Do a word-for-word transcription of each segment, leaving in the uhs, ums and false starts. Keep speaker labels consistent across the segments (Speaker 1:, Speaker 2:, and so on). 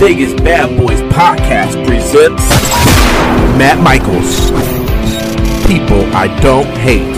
Speaker 1: Vegas Bad Boys Podcast presents Matt Michaels. People I don't hate.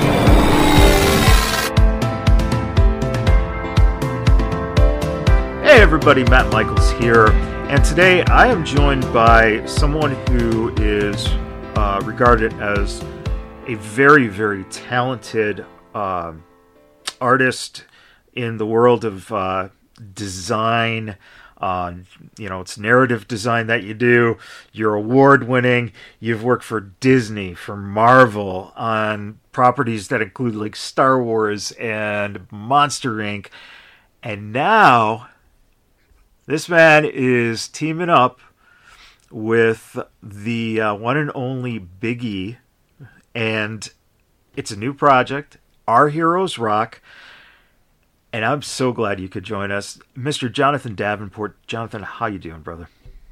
Speaker 2: Hey everybody, Matt Michaels here, and today I am joined by someone who is uh, regarded as a very, very talented uh, artist in the world of uh, design. Uh, you know, it's narrative design that you do. You're award-winning. You've worked for Disney, for Marvel, on properties that include like Star Wars and Monster Incorporated. And now, this man is teaming up with the uh, one and only Big E. And it's a new project, Our Heroes Rock. And I'm so glad you could join us. Mister Jonathan Davenport. Jonathan, how you doing, brother?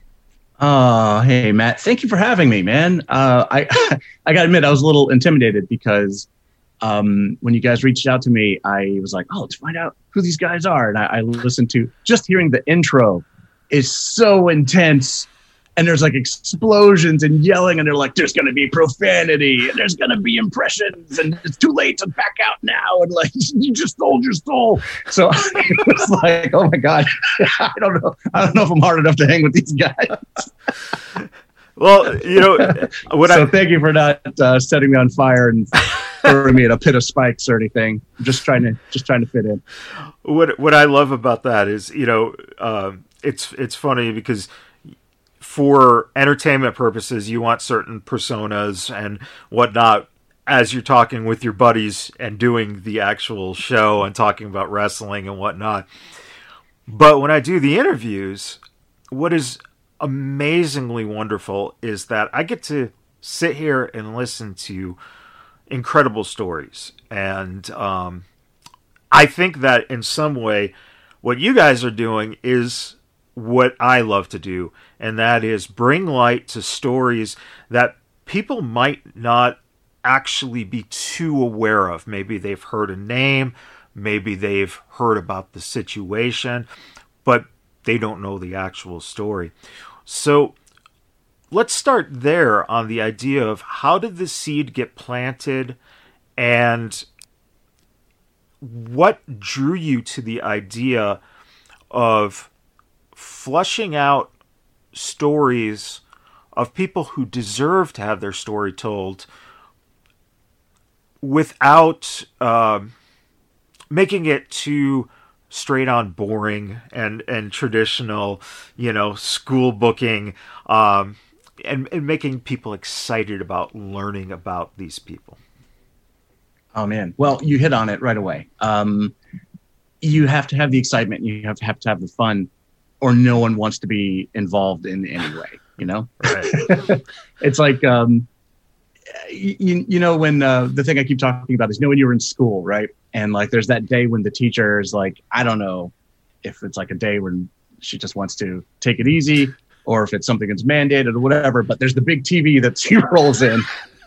Speaker 3: Oh, hey, Matt. Thank you for having me, man. Uh, I I got to admit, I was a little intimidated because um, when you guys reached out to me, I was like, oh, let's find out who these guys are. And I, I listened to, just hearing the intro is so intense. And there's like explosions and yelling, and they're like, there's going to be profanity, and there's going to be impressions, and it's too late to back out now. And like, you just sold your soul. So I was like, oh my God, I don't know. I don't know if I'm hard enough to hang with these guys.
Speaker 2: Well, you know, what
Speaker 3: so
Speaker 2: I,
Speaker 3: thank you for not uh, setting me on fire and throwing me in a pit of spikes or anything. I'm just trying to, just trying to fit in.
Speaker 2: What, what I love about that is, you know, um, it's, it's funny because for entertainment purposes, you want certain personas and whatnot as you're talking with your buddies and doing the actual show and talking about wrestling and whatnot. But when I do the interviews, what is amazingly wonderful is that I get to sit here and listen to incredible stories. And um, I think that in some way, what you guys are doing is what I love to do, and that is bring light to stories that people might not actually be too aware of. Maybe they've heard a name, maybe they've heard about the situation, but they don't know the actual story. So let's start there on the idea of how did the seed get planted, and what drew you to the idea of flushing out stories of people who deserve to have their story told without uh, making it too straight on boring and, and traditional, you know, school booking, um, and, and making people excited about learning about these people.
Speaker 3: Oh man. Well, you hit on it right away. Um, you have to have the excitement. You have to have to have the fun, or no one wants to be involved in any way, you know? Right. It's like, um, you, you know, when uh, the thing I keep talking about is, you know, when you were in school, right? And like, there's that day when the teacher is like, I don't know if it's like a day when she just wants to take it easy, or if it's something that's mandated or whatever, but there's the big T V that she rolls in.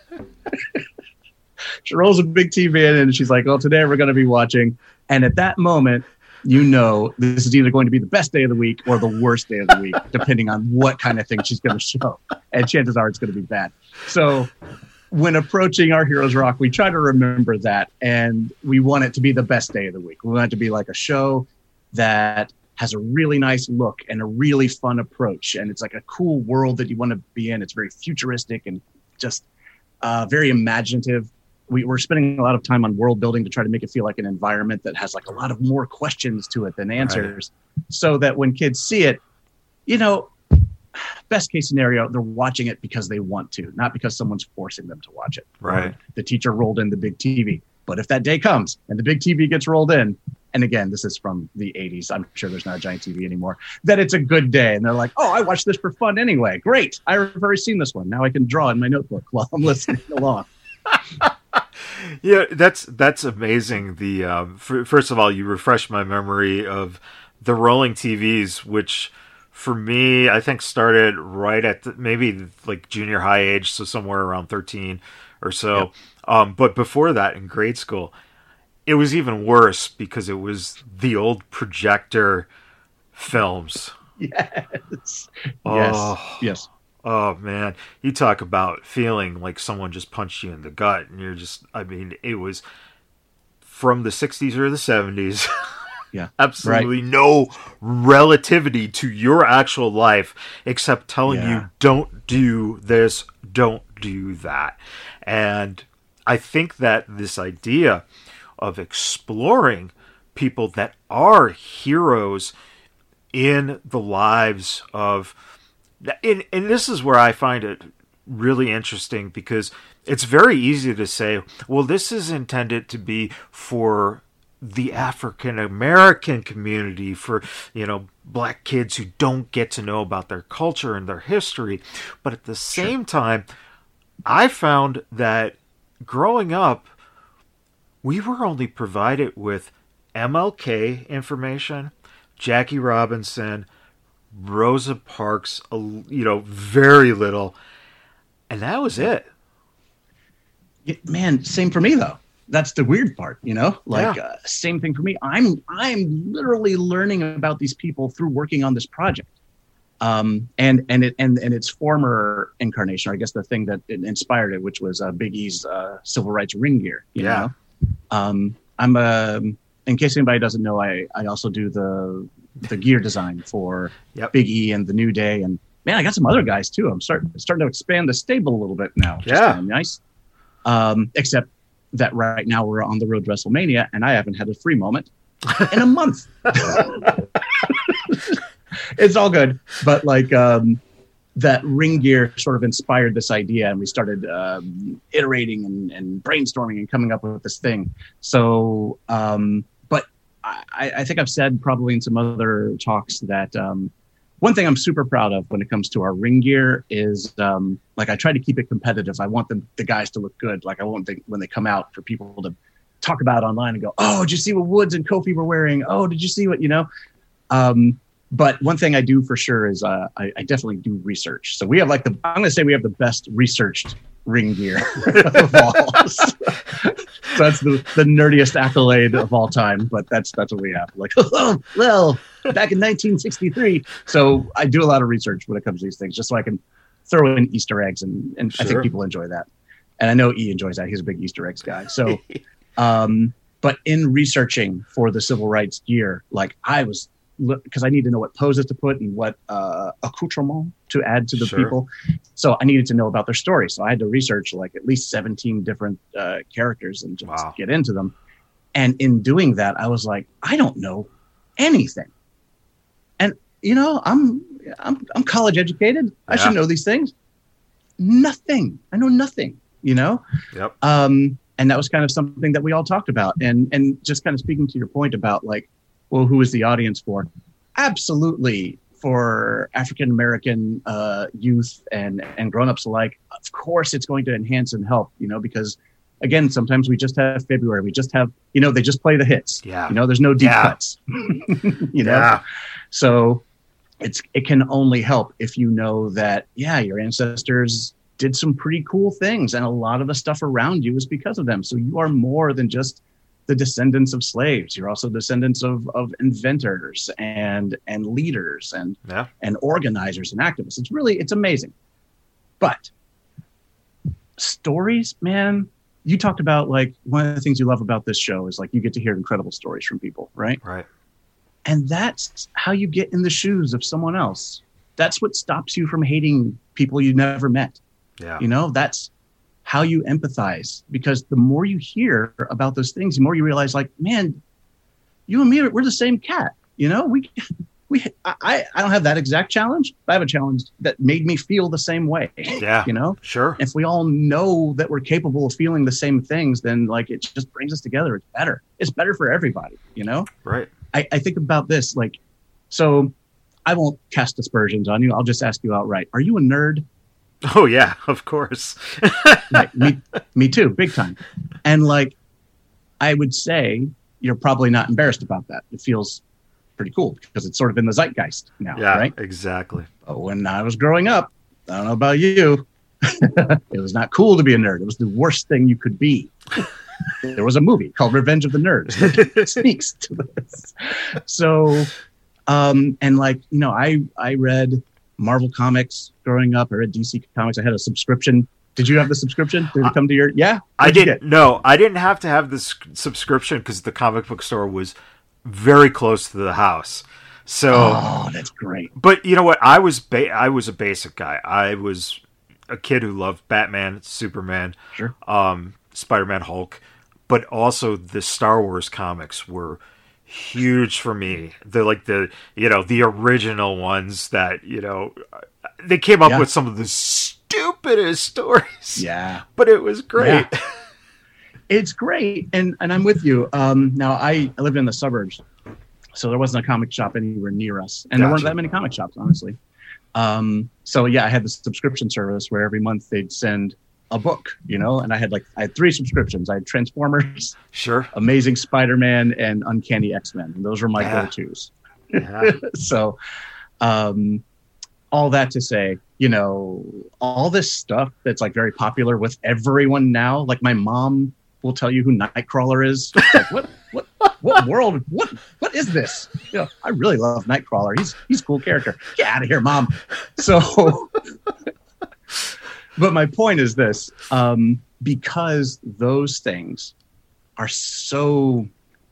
Speaker 3: She rolls a big T V in, and she's like, well, today we're going to be watching. And at that moment, you know, this is either going to be the best day of the week or the worst day of the week, depending on what kind of thing she's going to show. And chances are it's going to be bad. So when approaching Our Heroes Rock, we try to remember that. And we want it to be the best day of the week. We want it to be like a show that has a really nice look and a really fun approach. And it's like a cool world that you want to be in. It's very futuristic and just uh, very imaginative. We, we're spending a lot of time on world building to try to make it feel like an environment that has like a lot of more questions to it than answers, right, so that when kids see it, you know, best case scenario, they're watching it because they want to, not because someone's forcing them to watch it.
Speaker 2: Right.
Speaker 3: The teacher rolled in the big T V. But if that day comes and the big T V gets rolled in, and again, this is from the eighties, I'm sure there's not a giant T V anymore, that it's a good day. And they're like, oh, I watched this for fun anyway. Great. I've already seen this one. Now I can draw in my notebook while I'm listening along.
Speaker 2: Yeah, that's that's amazing. The um, f- first of all, you refresh my memory of the rolling T Vs, which for me, I think started right at the, maybe like junior high age, so somewhere around thirteen or so. Yep. Um, but before that, in grade school, it was even worse because it was the old projector films.
Speaker 3: Yes.
Speaker 2: Oh.
Speaker 3: Yes. Yes.
Speaker 2: Oh man, you talk about feeling like someone just punched you in the gut, and you're just, I mean, it was from the sixties or the seventies.
Speaker 3: Yeah.
Speaker 2: Absolutely
Speaker 3: right.
Speaker 2: no relativity to your actual life except telling
Speaker 3: Yeah.
Speaker 2: you don't do this, don't do that. And I think that this idea of exploring people that are heroes in the lives of, and, and this is where I find it really interesting, because it's very easy to say, well, this is intended to be for the African American community, for, you know, black kids who don't get to know about their culture and their history. But at the same sure. time, I found that growing up, we were only provided with M L K information, Jackie Robinson, Rosa Parks, you know, very little. And that was it.
Speaker 3: Yeah, man, same for me, though. That's the weird part, you know, like
Speaker 2: yeah.
Speaker 3: uh, same thing for me. I'm I'm literally learning about these people through working on this project. Um, and and it and, and its former incarnation, or I guess the thing that inspired it, which was uh, Big E's uh, civil rights ring gear. You
Speaker 2: yeah.
Speaker 3: know? Um, I'm a, in case anybody doesn't know, I, I also do the the gear design for
Speaker 2: yep.
Speaker 3: Big E and the New Day, and man, I got some other guys too. I'm starting starting to expand the stable a little bit now. Which
Speaker 2: yeah,
Speaker 3: is kind of nice. Um, except that right now we're on the road to WrestleMania, and I haven't had a free moment in a month. It's all good, but like um, that ring gear sort of inspired this idea, and we started um, iterating and, and brainstorming and coming up with this thing. So, um, but I, I think I've said probably in some other talks that um, one thing I'm super proud of when it comes to our ring gear is um, like I try to keep it competitive. I want them, the guys to look good. Like I want them, when they come out, for people to talk about it online and go, "Oh, did you see what Woods and Kofi were wearing? Oh, did you see what, you know?" Um, But one thing I do for sure is uh, I, I definitely do research. So we have like the, I'm going to say we have the best researched ring gear of all. So that's the, the nerdiest accolade of all time, but that's, that's what we have. Like, oh, well, back in nineteen sixty-three. So I do a lot of research when it comes to these things, just so I can throw in Easter eggs, and, and sure. I think people enjoy that. And I know E enjoys that. He's a big Easter eggs guy. So, um, but in researching for the civil rights gear, like I was, because I need to know what poses to put and what uh, accoutrement to add to the
Speaker 2: sure.
Speaker 3: people. So I needed to know about their story. So I had to research like at least seventeen different uh, characters and just
Speaker 2: wow.
Speaker 3: get into them. And in doing that, I was like, I don't know anything. And, you know, I'm I'm, I'm college educated. Yeah. I should know these things. Nothing. I know nothing, you know?
Speaker 2: Yep.
Speaker 3: Um, and that was kind of something that we all talked about. And and just kind of speaking to your point about like, well, who is the audience for? Absolutely for African-American uh, youth and, and grown-ups alike. Of course, it's going to enhance and help, you know, because, again, sometimes we just have February. We just have, you know, they just play the hits.
Speaker 2: Yeah.
Speaker 3: You know, there's no deep
Speaker 2: yeah.
Speaker 3: cuts. you know?
Speaker 2: Yeah.
Speaker 3: So it's it can only help if you know that, yeah, your ancestors did some pretty cool things, and a lot of the stuff around you is because of them. So you are more than just the descendants of slaves. You're also descendants of, of inventors and and leaders and
Speaker 2: yeah.
Speaker 3: and organizers and activists. It's really, it's amazing. But stories, man, you talked about like one of the things you love about this show is like you get to hear incredible stories from people, right?
Speaker 2: Right.
Speaker 3: And that's how you get in the shoes of someone else. That's what stops you from hating people you never met.
Speaker 2: Yeah.
Speaker 3: You know, that's how you empathize, because the more you hear about those things, the more you realize like, man, you and me, we're the same cat. You know, we, we, I, I don't have that exact challenge, but I have a challenge that made me feel the same way.
Speaker 2: Yeah.
Speaker 3: You know,
Speaker 2: sure.
Speaker 3: If we all know that we're capable of feeling the same things, then like, it just brings us together. It's better. It's better for everybody, you know?
Speaker 2: Right.
Speaker 3: I, I think about this, like, so I won't cast aspersions on you. I'll just ask you outright. Are you a nerd?
Speaker 2: Oh yeah, of course.
Speaker 3: Like, me, me too, big time. And like, I would say you're probably not embarrassed about that. It feels pretty cool because it's sort of in the zeitgeist now,
Speaker 2: yeah,
Speaker 3: right?
Speaker 2: Exactly.
Speaker 3: But when I was growing up, I don't know about you, it was not cool to be a nerd. It was the worst thing you could be. There was a movie called Revenge of the Nerds that speaks to this. So Um, and like, you know, I, I read Marvel comics growing up. I read D C comics. I had a subscription. Did you have the subscription? Did it come to your, yeah?
Speaker 2: I didn't, no, I didn't have to have this subscription because the comic book store was very close to the house. So,
Speaker 3: oh, that's great.
Speaker 2: But you know what? I was, ba- I was a basic guy. I was a kid who loved Batman, Superman,
Speaker 3: sure.
Speaker 2: um, Spider-Man, Hulk, but also the Star Wars comics were huge for me. They're like the, you know, the original ones that, you know, they came up
Speaker 3: yeah.
Speaker 2: with some of the stupidest stories.
Speaker 3: Yeah.
Speaker 2: But it was great.
Speaker 3: Yeah. It's great. And and I'm with you. Um, now, I, I lived in the suburbs, so there wasn't a comic shop anywhere near us. And gotcha. There weren't that many comic shops, honestly. Um, so, yeah, I had the subscription service where every month they'd send a book, you know, and I had like I had three subscriptions. I had Transformers,
Speaker 2: sure,
Speaker 3: Amazing Spider-Man, and Uncanny X-Men. And those were my
Speaker 2: yeah.
Speaker 3: go-tos.
Speaker 2: Yeah.
Speaker 3: So, um, all that to say, you know, all this stuff that's like very popular with everyone now. Like my mom will tell you who Nightcrawler is. Like, what, what, what world? What, what is this? You know, I really love Nightcrawler. He's he's a cool character. Get out of here, mom. So. But my point is this, um, because those things are so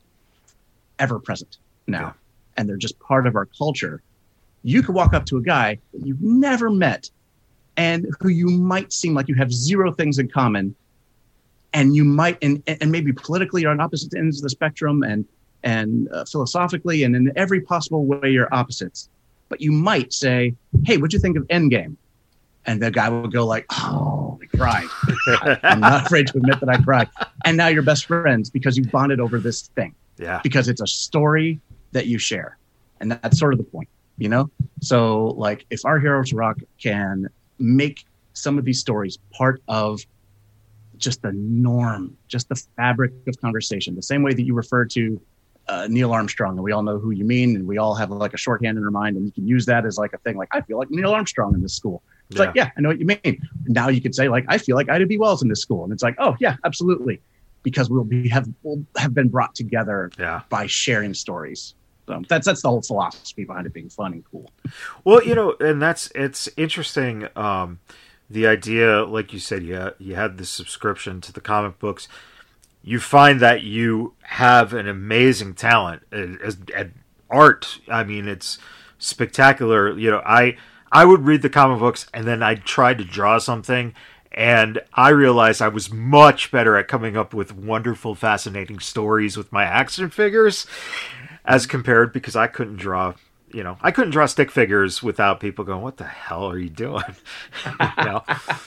Speaker 3: ever present now, yeah. and they're just part of our culture, you could walk up to a guy that you've never met and who you might seem like you have zero things in common, and you might, and, and maybe politically you're on opposite ends of the spectrum, and, and uh, philosophically, and in every possible way you're opposites. But you might say, hey, what'd you think of Endgame? And the guy would go like, oh, I cried. I'm not afraid to admit that I cried. And now you're best friends because you bonded over this thing.
Speaker 2: Yeah.
Speaker 3: Because it's a story that you share. And that's sort of the point, you know? So like if Our Heroes Rock can make some of these stories part of just the norm, just the fabric of conversation, the same way that you refer to uh, Neil Armstrong, and we all know who you mean, and we all have like a shorthand in our mind, and you can use that as like a thing. Like, I feel like Neil Armstrong in this school. It's yeah. like, yeah, I know what you mean. Now you could say like, I feel like Ida B. Wells in this school. And it's like, oh yeah, absolutely. Because we'll be, have, we'll have been brought together
Speaker 2: yeah.
Speaker 3: by sharing stories. So that's, that's the whole philosophy behind it being fun and cool.
Speaker 2: Well, you know, and that's, it's interesting. Um, the idea, like you said, yeah, you had the subscription to the comic books. You find that you have an amazing talent at, at art. I mean, it's spectacular. You know, I, I would read the comic books and then I'd try to draw something, and I realized I was much better at coming up with wonderful, fascinating stories with my action figures as compared, because I couldn't draw, you know, I couldn't draw stick figures without people going, what the hell are you doing? You know?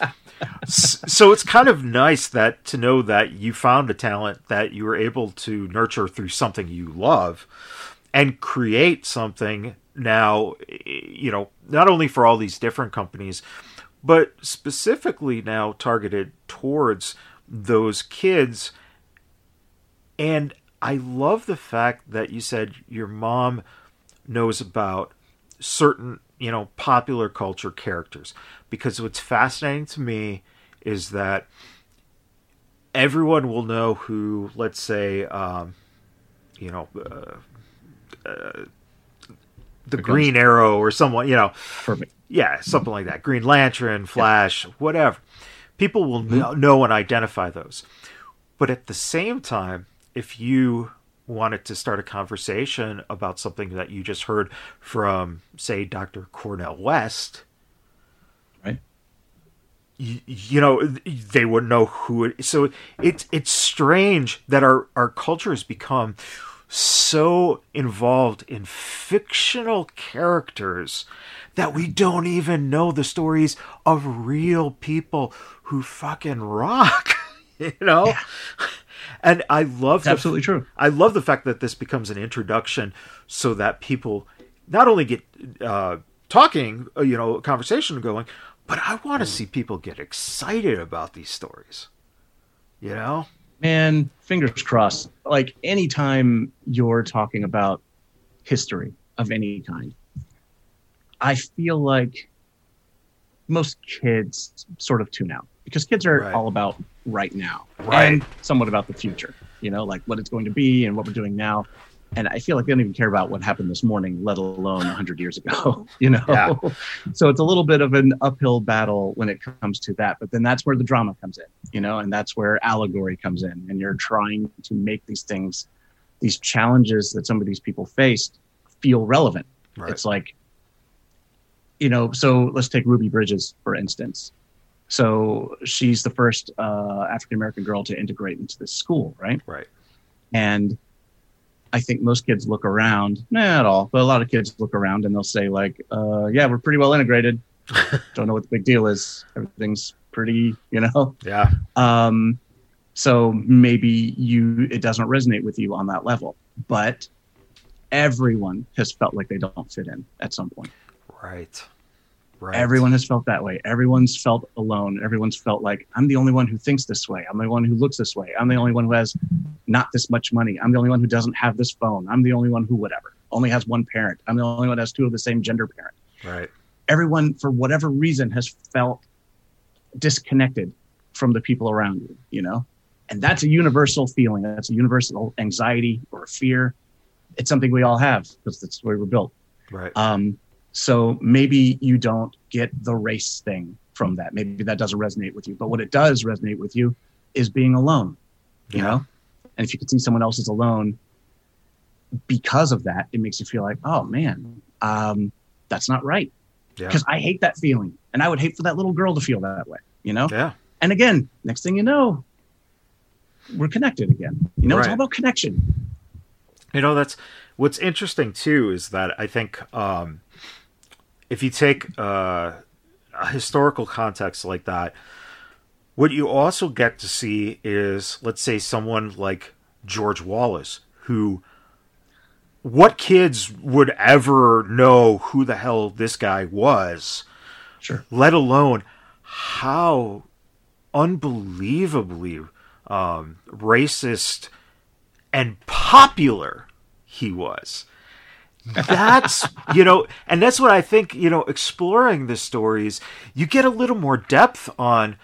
Speaker 2: So it's kind of nice that to know that you found a talent that you were able to nurture through something you love and create something now, you know, not only for all these different companies, but specifically now targeted towards those kids. And I love the fact that you said your mom knows about certain, you know, popular culture characters, because what's fascinating to me is that everyone will know who, let's say, um, you know, uh, uh, the Green Arrow or someone, you know,
Speaker 3: perfect.
Speaker 2: Yeah, something like that. Green Lantern, Flash, yeah. whatever. People will mm-hmm. know and identify those. But at the same time, if you wanted to start a conversation about something that you just heard from, say, Doctor Cornel West,
Speaker 3: right?
Speaker 2: You, you know, they wouldn't know who it is. So it's it's strange that our, our culture has become so involved in fictional characters that we don't even know the stories of real people who fucking rock, you know?
Speaker 3: Yeah.
Speaker 2: And I love
Speaker 3: the, absolutely true.
Speaker 2: I love the fact that this becomes an introduction so that people not only get uh, talking, you know, conversation going, but I want to see people get excited about these stories, you know?
Speaker 3: Man, fingers crossed. Like anytime you're talking about history of any kind, I feel like most kids sort of tune out, because kids are right. all about right now
Speaker 2: right.
Speaker 3: and somewhat about the future, you know, like what it's going to be and what we're doing now. And I feel like they don't even care about what happened this morning, let alone a hundred years ago, you know?
Speaker 2: Yeah.
Speaker 3: So it's a little bit of an uphill battle when it comes to that. But then that's where the drama comes in, you know, and that's where allegory comes in. And you're trying to make these things, these challenges that some of these people faced feel relevant. Right. It's like, you know, so let's take Ruby Bridges, for instance. So she's the first uh, African-American girl to integrate into this school, right?
Speaker 2: Right.
Speaker 3: And I think most kids look around, nah, not all, but a lot of kids look around and they'll say like, uh, yeah, we're pretty well integrated. Don't know what the big deal is. Everything's pretty, you know?
Speaker 2: Yeah.
Speaker 3: Um, so maybe you, it doesn't resonate with you on that level, but everyone has felt like they don't fit in at some point.
Speaker 2: Right. Right.
Speaker 3: Everyone has felt that way. Everyone's felt alone. Everyone's felt like, I'm the only one who thinks this way. I'm the one who looks this way. I'm the only one who has not this much money. I'm the only one who doesn't have this phone. I'm the only one who whatever, only has one parent. I'm the only one who has two of the same gender parent.
Speaker 2: Right.
Speaker 3: Everyone, for whatever reason, has felt disconnected from the people around you, you know? And that's a universal feeling. That's a universal anxiety or fear. It's something we all have because that's the way we're built.
Speaker 2: Right.
Speaker 3: Um, So maybe you don't get the race thing from that. Maybe that doesn't resonate with you. But what it does resonate with you is being alone, you
Speaker 2: Yeah.
Speaker 3: know? And if you can see someone else is alone because of that, it makes you feel like, oh, man, um, that's not right.
Speaker 2: Yeah.
Speaker 3: Because I hate that feeling. And I would hate for that little girl to feel that way, you know?
Speaker 2: Yeah.
Speaker 3: And again, next thing you know, we're connected again. You know, it's all
Speaker 2: Right.
Speaker 3: about connection.
Speaker 2: You know, that's what's interesting, too, is that I think um, if you take uh, a historical context like that, what you also get to see is, let's say, someone like George Wallace, who, what kids would ever know who the hell this guy was,
Speaker 3: Sure.
Speaker 2: let alone how unbelievably um, racist and popular he was. That's, you know, and that's what I think, you know, exploring the stories, you get a little more depth on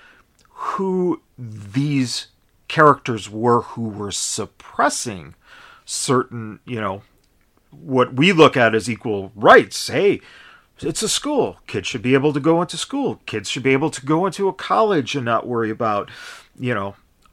Speaker 2: who these characters were who were suppressing certain, you know, what we look at as equal rights. Hey, it's a school. Kids should be able to go into school. Kids should be able to go into a college and not worry about, you know,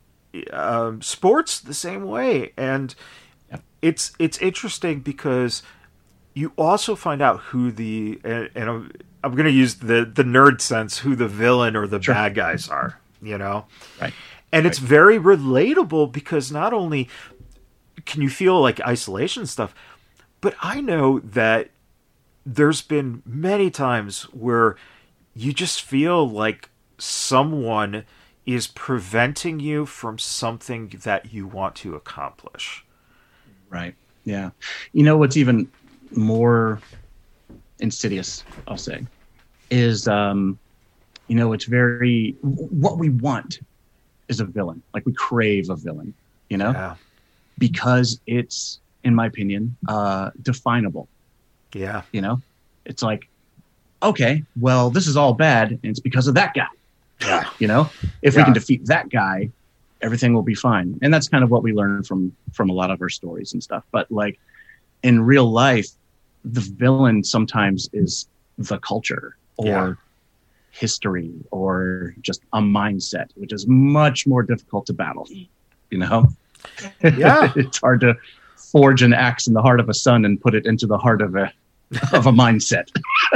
Speaker 2: um, sports the same way. And it's it's interesting because you also find out who the, and, and I'm, I'm going to use the, the nerd sense, who the villain or the
Speaker 3: Sure.
Speaker 2: bad guys are, you know?
Speaker 3: Right.
Speaker 2: And it's
Speaker 3: Right.
Speaker 2: very relatable because not only can you feel like isolation stuff, but I know that there's been many times where you just feel like someone is preventing you from something that you want to accomplish.
Speaker 3: Right. Yeah. You know what's even more insidious, I'll say, is, um, you know, it's very, what we want is a villain. Like we crave a villain, you know,
Speaker 2: Yeah.
Speaker 3: because it's, in my opinion, uh, definable.
Speaker 2: Yeah.
Speaker 3: You know, it's like, okay, well, this is all bad. And it's because of that guy.
Speaker 2: Yeah.
Speaker 3: You know, if we
Speaker 2: Yeah.
Speaker 3: can defeat that guy, everything will be fine. And that's kind of what we learn from, from a lot of our stories and stuff. But like in real life, the villain sometimes is the culture or
Speaker 2: Yeah.
Speaker 3: history or just a mindset, which is much more difficult to battle. You know,
Speaker 2: Yeah.
Speaker 3: it's hard to forge an axe in the heart of a son and put it into the heart of a, of a mindset.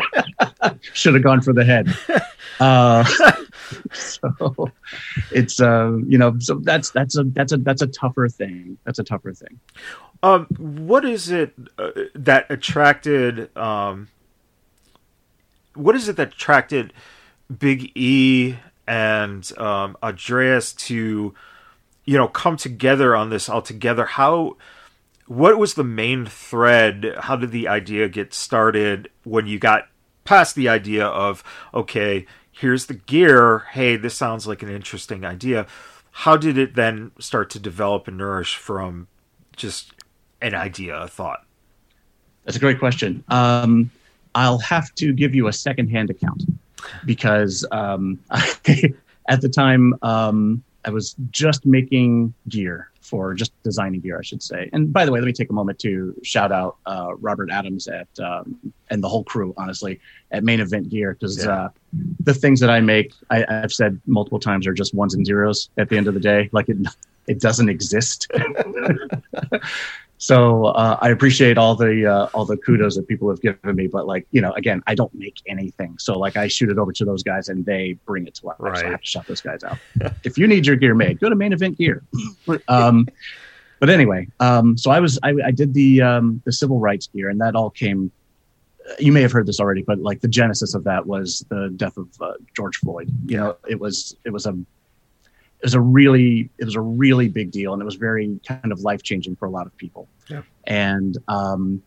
Speaker 3: Should have gone for the head. Uh, so it's, uh, you know, so that's, that's a, that's a, that's a tougher thing. That's a tougher thing.
Speaker 2: Um, what is it uh, that attracted, um, what is it that attracted Big E and um, Andreas to, you know, come together on this all together? How, what was the main thread? How did the idea get started when you got past the idea of, okay, here's the gear. Hey, this sounds like an interesting idea. How did it then start to develop and nourish from just an idea, a thought?
Speaker 3: That's a great question. Um, I'll have to give you a secondhand account because um, at the time, um, I was just making gear for just designing gear, I should say. And by the way, let me take a moment to shout out uh, Robert Adams at um, and the whole crew, honestly, at Main Event Gear, because yeah. uh, the things that I make, I, I've said multiple times, are just ones and zeros at the end of the day. Like it, it doesn't exist. So uh, I appreciate all the uh, all the kudos that people have given me, but like, you know, again, I don't make anything. So like I shoot it over to those guys and they bring it to life. Right. So I have to shout those guys out. If you need your gear made, go to Main Event Gear. um, but anyway, um, so I was I, I did the um, the civil rights gear, and that all came. You may have heard this already, but like the genesis of that was the death of uh, George Floyd. You know, it was it was a It was a really, it was a really big deal, and it was very kind of life changing for a lot of people. Yeah. And um,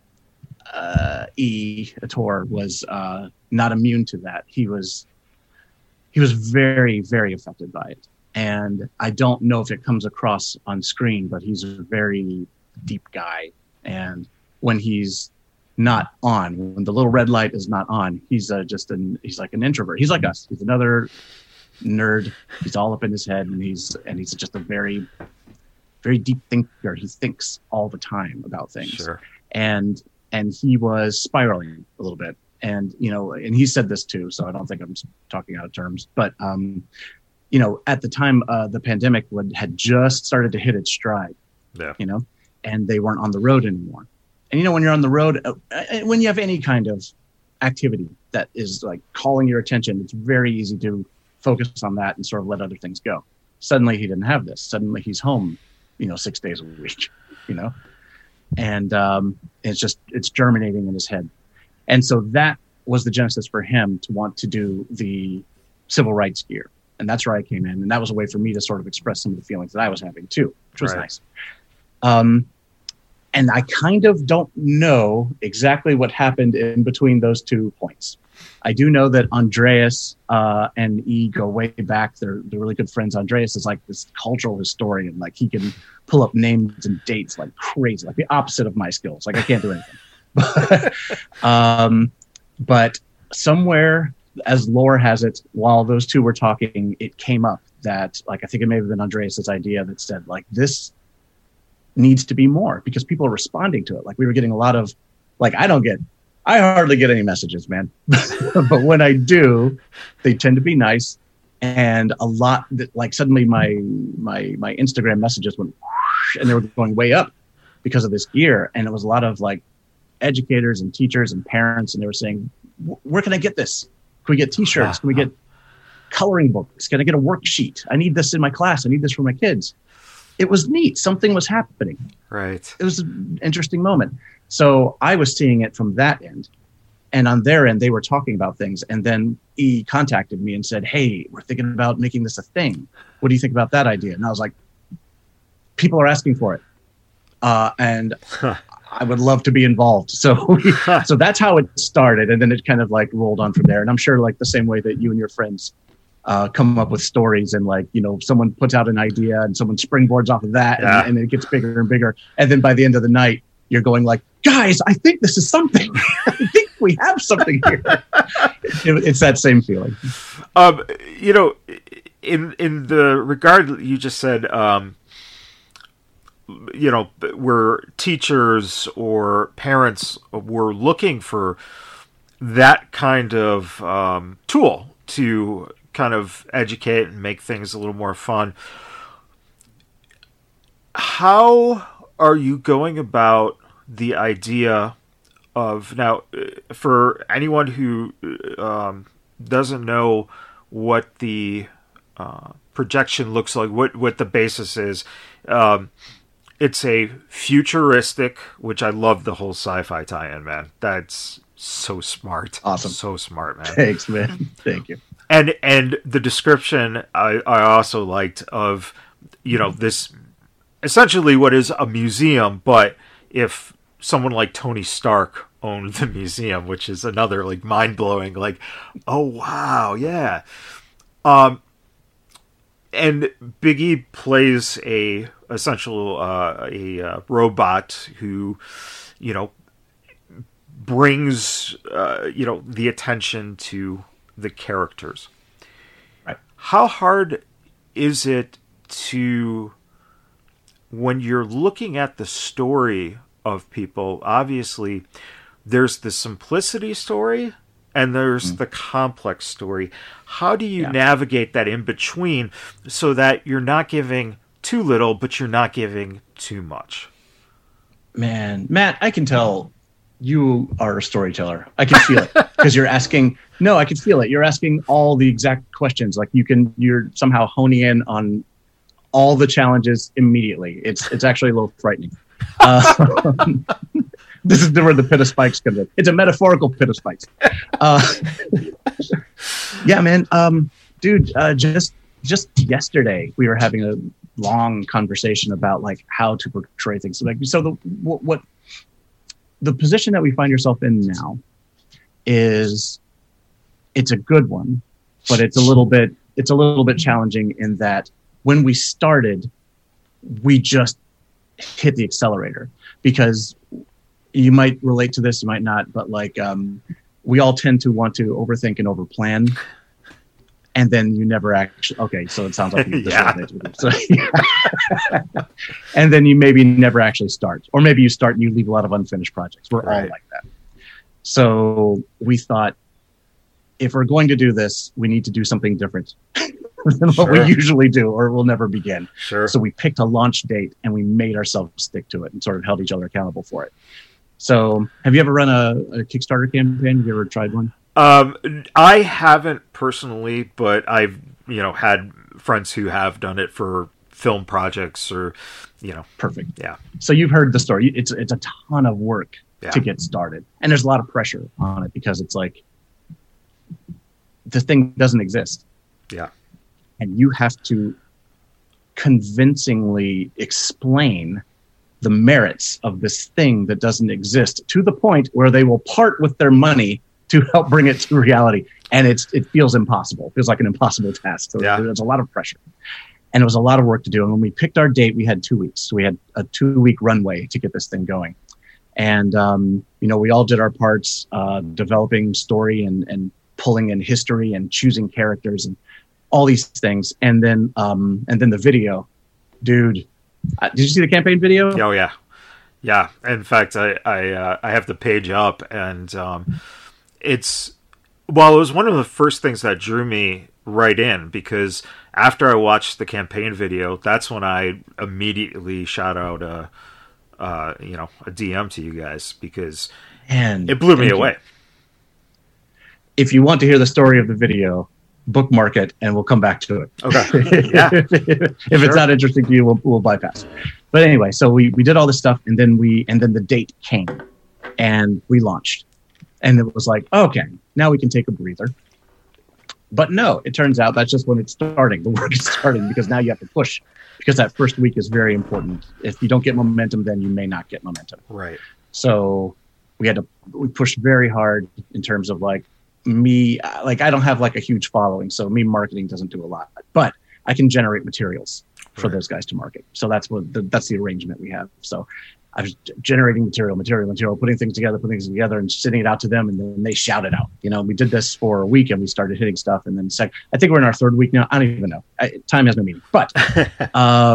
Speaker 3: uh, E. Ator was uh, not immune to that. He was, he was very, very affected by it. And I don't know if it comes across on screen, but he's a very deep guy. And when he's not on, when the little red light is not on, he's uh, just an, he's like an introvert. He's like us. He's another nerd. He's all up in his head, and he's and he's just a very very deep thinker. He thinks all the time about things.
Speaker 2: Sure.
Speaker 3: And and he was spiraling a little bit, and you know and he said this too, so I don't think I'm talking out of terms, but um you know at the time uh the pandemic would had just started to hit its stride.
Speaker 2: Yeah.
Speaker 3: You know and they weren't on the road anymore. And you know when you're on the road, uh, when you have any kind of activity that is like calling your attention, it's very easy to focus on that and sort of let other things go. Suddenly he didn't have this. Suddenly he's home, you know, six days a week, you know, and um, it's just, it's germinating in his head. And so that was the genesis for him to want to do the civil rights gear. And that's where I came in. And that was a way for me to sort of express some of the feelings that I was having too, which was right. nice. Um, and I kind of don't know exactly what happened in between those two points. I do know that Andreas uh, and E go way back. They're they're really good friends. Andreas is like this cultural historian. Like he can pull up names and dates like crazy, like the opposite of my skills. Like I can't do anything. but, um, but somewhere, as lore has it, while those two were talking, it came up that like I think it may have been Andreas's idea that said like this needs to be more because people are responding to it. Like we were getting a lot of like I don't get. I hardly get any messages, man. But when I do, they tend to be nice. And a lot that like suddenly my, my, my Instagram messages went whoosh, and they were going way up because of this gear. And it was a lot of like educators and teachers and parents. And they were saying, where can I get this? Can we get t-shirts? Can we get coloring books? Can I get a worksheet? I need this in my class. I need this for my kids. It was neat. Something was happening.
Speaker 2: Right.
Speaker 3: It was an interesting moment. So I was seeing it from that end, and on their end, they were talking about things. And then E contacted me and said, hey, we're thinking about making this a thing. What do you think about that idea? And I was like, people are asking for it. Uh, and huh. I would love to be involved. So, so that's how it started. And then it kind of like rolled on from there. And I'm sure like the same way that you and your friends uh, come up with stories and like, you know, someone puts out an idea and someone springboards off of that yeah. and, and it gets bigger and bigger. And then by the end of the night, you're going like, guys, I think this is something. I think we have something here. it, it's that same feeling.
Speaker 2: Um, you know, in in the regard you just said, um, you know, where teachers or parents were looking for that kind of um, tool to kind of educate and make things a little more fun. How are you going about the idea of now for anyone who um, doesn't know what the uh, projection looks like, what, what the basis is, um, it's a futuristic, which I love the whole sci-fi tie-in, man. That's so smart.
Speaker 3: Awesome.
Speaker 2: So smart, man.
Speaker 3: Thanks, man. Thank you.
Speaker 2: And, and the description I, I also liked of, you know, this essentially what is a museum, but if someone like Tony Stark owned the museum, which is another like mind-blowing, like, oh wow, yeah. Um, and Big E plays a essential uh, a uh, robot who, you know, brings uh, you know the attention to the characters.
Speaker 3: Right.
Speaker 2: How hard is it to, when you're looking at the story of people, obviously there's the simplicity story and there's mm. the complex story. How do you yeah. navigate that in between so that you're not giving too little, but you're not giving too much?
Speaker 3: Man, Matt, I can tell you are a storyteller. I can feel it because you're asking. No, I can feel it. You're asking all the exact questions. Like you can, you're somehow honing in on all the challenges immediately. It's it's actually a little frightening. Uh, this is where the pit of spikes comes in. It's a metaphorical pit of spikes. Uh, yeah, man, um, dude. Uh, just just yesterday, we were having a long conversation about like how to portray things. So, like, so the what, what the position that we find yourself in now is, it's a good one, but it's a little bit it's a little bit challenging in that when we started, we just hit the accelerator, because you might relate to this, you might not, but like um, we all tend to want to overthink and overplan. And then you never actually, okay, so it sounds like you
Speaker 2: yeah.
Speaker 3: so, yeah. And then you maybe never actually start. Or maybe you start and you leave a lot of unfinished projects. We're right. all like that. So we thought, if we're going to do this, we need to do something different than
Speaker 2: sure.
Speaker 3: what we usually do, or we'll never begin.
Speaker 2: Sure.
Speaker 3: So we picked a launch date and we made ourselves stick to it and sort of held each other accountable for it. So have you ever run a, a Kickstarter campaign? Have you ever tried one?
Speaker 2: Um, I haven't personally, but I've, you know, had friends who have done it for film projects or, you know.
Speaker 3: Perfect.
Speaker 2: Yeah.
Speaker 3: So you've heard the story. It's it's a ton of work
Speaker 2: yeah.
Speaker 3: to get started. And there's a lot of pressure on it because it's like, the thing doesn't exist.
Speaker 2: Yeah.
Speaker 3: And you have to convincingly explain the merits of this thing that doesn't exist to the point where they will part with their money to help bring it to reality. And it's it feels impossible. It feels like an impossible task. So
Speaker 2: yeah.
Speaker 3: there's a lot of pressure. And it was a lot of work to do. And when we picked our date, we had two weeks. So we had a two-week runway to get this thing going. And, um, you know, we all did our parts, uh, developing story and, and pulling in history and choosing characters and all these things. And then um, and then the video. Dude, uh, did you see the campaign video?
Speaker 2: Oh, yeah. Yeah. In fact, I, I, uh, I have the page up, and um, it's, well, it was one of the first things that drew me right in, because after I watched the campaign video, that's when I immediately shot out a, uh, you know, a D M to you guys, because
Speaker 3: and
Speaker 2: it blew me away. You.
Speaker 3: If you want to hear the story of the video, bookmark it, and we'll come back to it.
Speaker 2: Okay. Yeah.
Speaker 3: if
Speaker 2: sure.
Speaker 3: it's not interesting to you, we'll, we'll bypass. But anyway, so we, we did all this stuff, and then we and then the date came, and we launched, and it was like, okay, now we can take a breather. But no, it turns out that's just when it's starting. The work is starting, because now you have to push, because that first week is very important. If you don't get momentum, then you may not get momentum.
Speaker 2: Right.
Speaker 3: So we had to we pushed very hard in terms of like me, like I don't have like a huge following, so me marketing doesn't do a lot, but I can generate materials for right. those guys to market. So that's what the, that's the arrangement we have. So I was generating material, material, material, putting things together, putting things together, and sending it out to them, and then they shout it out. You know, we did this for a week, and we started hitting stuff, and then sec- I think we're in our third week now. I don't even know. I, time has no meaning. But um,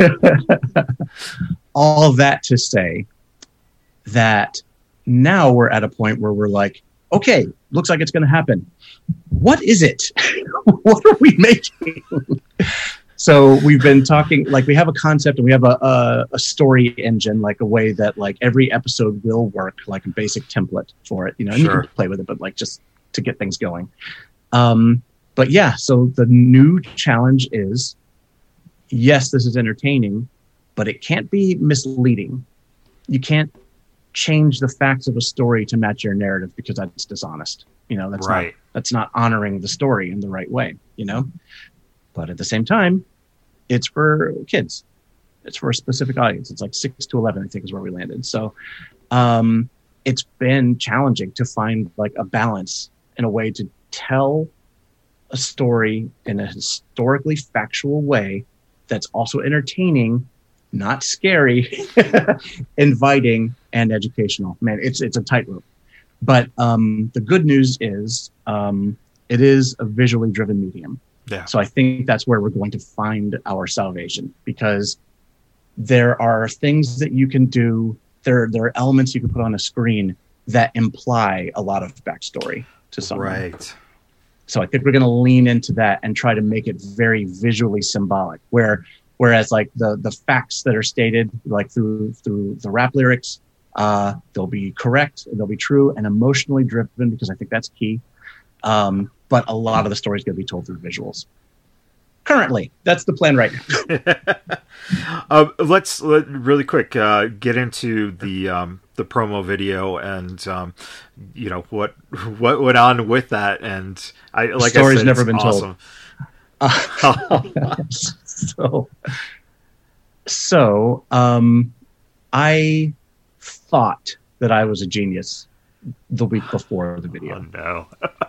Speaker 3: all of that to say that now we're at a point where we're like, okay, looks like it's going to happen. What is it? What are we making? So we've been talking, like we have a concept and we have a, a, a story engine, like a way that like every episode will work, like a basic template for it, you know, and
Speaker 2: sure.
Speaker 3: you can play with it, but like just to get things going. Um, but yeah, so the new challenge is, yes, this is entertaining, but it can't be misleading. You can't change the facts of a story to match your narrative, because that's dishonest. You know, that's
Speaker 2: right.
Speaker 3: not, that's not honoring the story in the right way, you know? But at the same time, it's for kids. It's for a specific audience. It's like six to eleven, I think, is where we landed. So um, it's been challenging to find like a balance in a way to tell a story in a historically factual way that's also entertaining, not scary, inviting, and educational. Man, it's it's a tightrope. But um, the good news is um, it is a visually driven medium.
Speaker 2: Yeah.
Speaker 3: So I think that's where we're going to find our salvation, because there are things that you can do. There, there are elements you can put on a screen that imply a lot of backstory to someone.
Speaker 2: Right.
Speaker 3: So I think we're going to lean into that and try to make it very visually symbolic, where, whereas like the, the facts that are stated, like through, through the rap lyrics, uh, they'll be correct, they'll be true and emotionally driven, because I think that's key. Um, but a lot of the story is going to be told through visuals. Currently, that's the plan right now.
Speaker 2: uh, let's let, really quick uh, get into the um, the promo video and um, you know what what went on with that. And I like
Speaker 3: the story's
Speaker 2: I said,
Speaker 3: never
Speaker 2: it's
Speaker 3: been
Speaker 2: awesome.
Speaker 3: told. Uh, so, so um, I thought that I was a genius the week before the video.
Speaker 2: Oh no!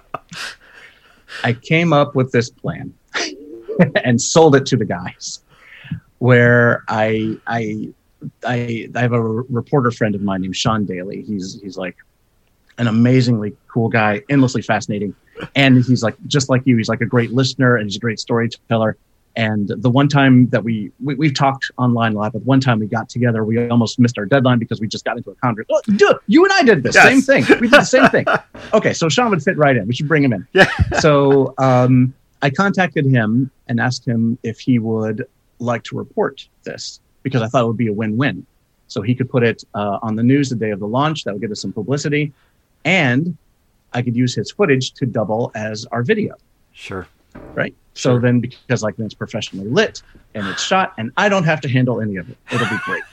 Speaker 3: I came up with this plan and sold it to the guys, where I I I I have a reporter friend of mine named Sean Daly. He's he's like an amazingly cool guy, endlessly fascinating, and he's like just like you. He's like a great listener and he's a great storyteller. And the one time that we, we we've talked online a lot, but one time we got together, we almost missed our deadline because we just got into a conference. Oh, dude, you and I did this
Speaker 2: yes.
Speaker 3: same thing. We did the same thing. Okay, so Sean would fit right in. We should bring him in.
Speaker 2: Yeah.
Speaker 3: So um, I contacted him and asked him if he would like to report this, because I thought it would be a win-win. So he could put it uh, on the news the day of the launch. That would get us some publicity, and I could use his footage to double as our video.
Speaker 2: Sure.
Speaker 3: Right. So
Speaker 2: Sure.
Speaker 3: then, because like then it's professionally lit and it's shot, and I don't have to handle any of it. It'll be great.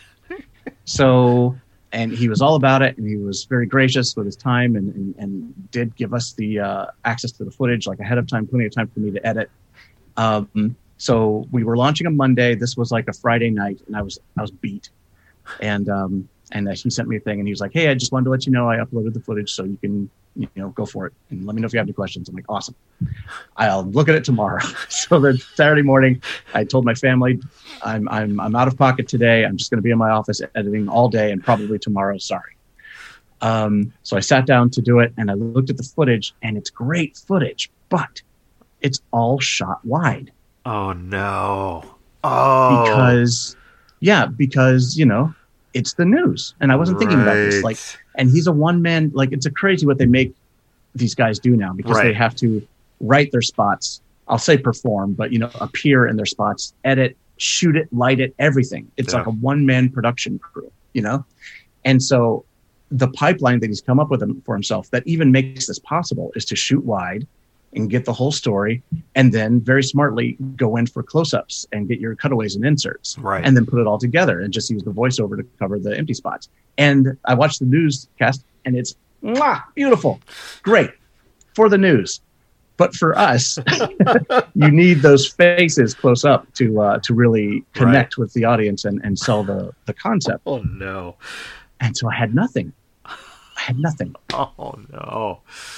Speaker 3: So, and he was all about it, and he was very gracious with his time, and and, and did give us the uh, access to the footage like ahead of time, plenty of time for me to edit. Um, so we were launching a Monday. This was like a Friday night, and I was I was beat, and um, and uh, he sent me a thing, and he was like, "Hey, I just wanted to let you know I uploaded the footage, so you can." You know, go for it and let me know if you have any questions. I'm like, awesome. I'll look at it tomorrow. So then Saturday morning, I told my family, I'm I'm I'm out of pocket today. I'm just going to be in my office editing all day and probably tomorrow. Sorry. Um, so I sat down to do it, and I looked at the footage, and it's great footage, but it's all shot wide.
Speaker 2: Oh no! Oh,
Speaker 3: because yeah, because you know it's the news, and I wasn't thinking about this
Speaker 2: Right.
Speaker 3: like. And he's a one man, like it's a crazy what they make these guys do now, because
Speaker 2: Right.
Speaker 3: they have to write their spots. I'll say perform, but you know, appear in their spots, edit, shoot it, light it, everything. It's
Speaker 2: Yeah.
Speaker 3: like a one man production crew, you know? And so the pipeline that he's come up with him for himself that even makes this possible is to shoot wide and get the whole story, and then very smartly go in for close-ups and get your cutaways and inserts,
Speaker 2: Right.
Speaker 3: and then put it all together and just use the voiceover to cover the empty spots. And I watched the newscast, and it's mwah, beautiful, great for the news. But for us, you need those faces close up to uh, to really connect with the audience and, and sell the, the concept.
Speaker 2: Oh no!
Speaker 3: And so I had nothing. I had nothing.
Speaker 2: Oh no!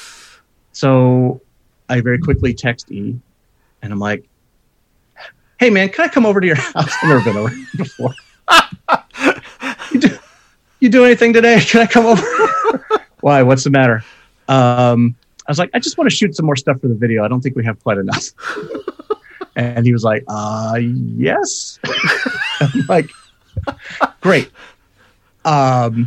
Speaker 3: So I very quickly text E, and I'm like, "Hey man, can I come over to your house? I've never been over here before. you, do, you do anything today? Can I come over?" Why? What's the matter? Um, I was like, "I just want to shoot some more stuff for the video. I don't think we have quite enough." And he was like, "Uh, yes." I'm like, "Great." Um.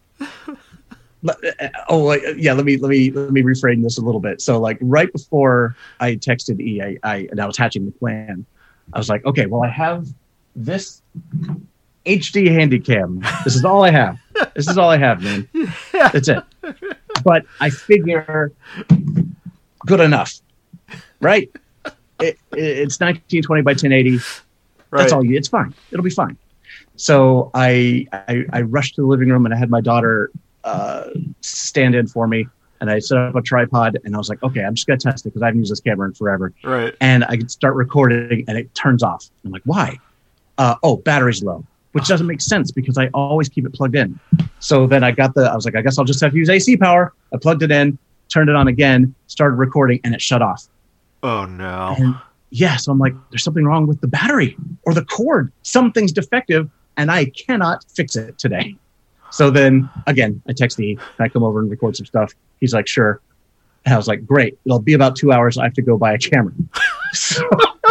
Speaker 3: Oh yeah, let me let me let me reframe this a little bit. So like right before I texted E, I, I and I was hatching the plan. I was like, okay, well I have this H D Handycam. This is all I have. This is all I have, man. That's it. But I figure good enough, right? It, it, it's nineteen twenty by ten eighty.
Speaker 2: Right.
Speaker 3: That's all you. It's fine. It'll be fine. So I I, I rushed to the living room, and I had my daughter uh, stand in for me, and I set up a tripod, and I was like, okay, I'm just gonna test it because I haven't used this camera in forever.
Speaker 2: Right.
Speaker 3: And I could start recording, and it turns off. I'm like, why? Uh, oh, battery's low, which doesn't make sense because I always keep it plugged in. So then I got the, I was like, I guess I'll just have to use A C power. I plugged it in, turned it on again, started recording, and it shut off.
Speaker 2: Oh no.
Speaker 3: And yeah, so I'm like, there's something wrong with the battery or the cord. Something's defective, and I cannot fix it today. So then again, I text E, can I come over and record some stuff? He's like, sure. And I was like, great. It'll be about two hours. I have to go buy a camera. So,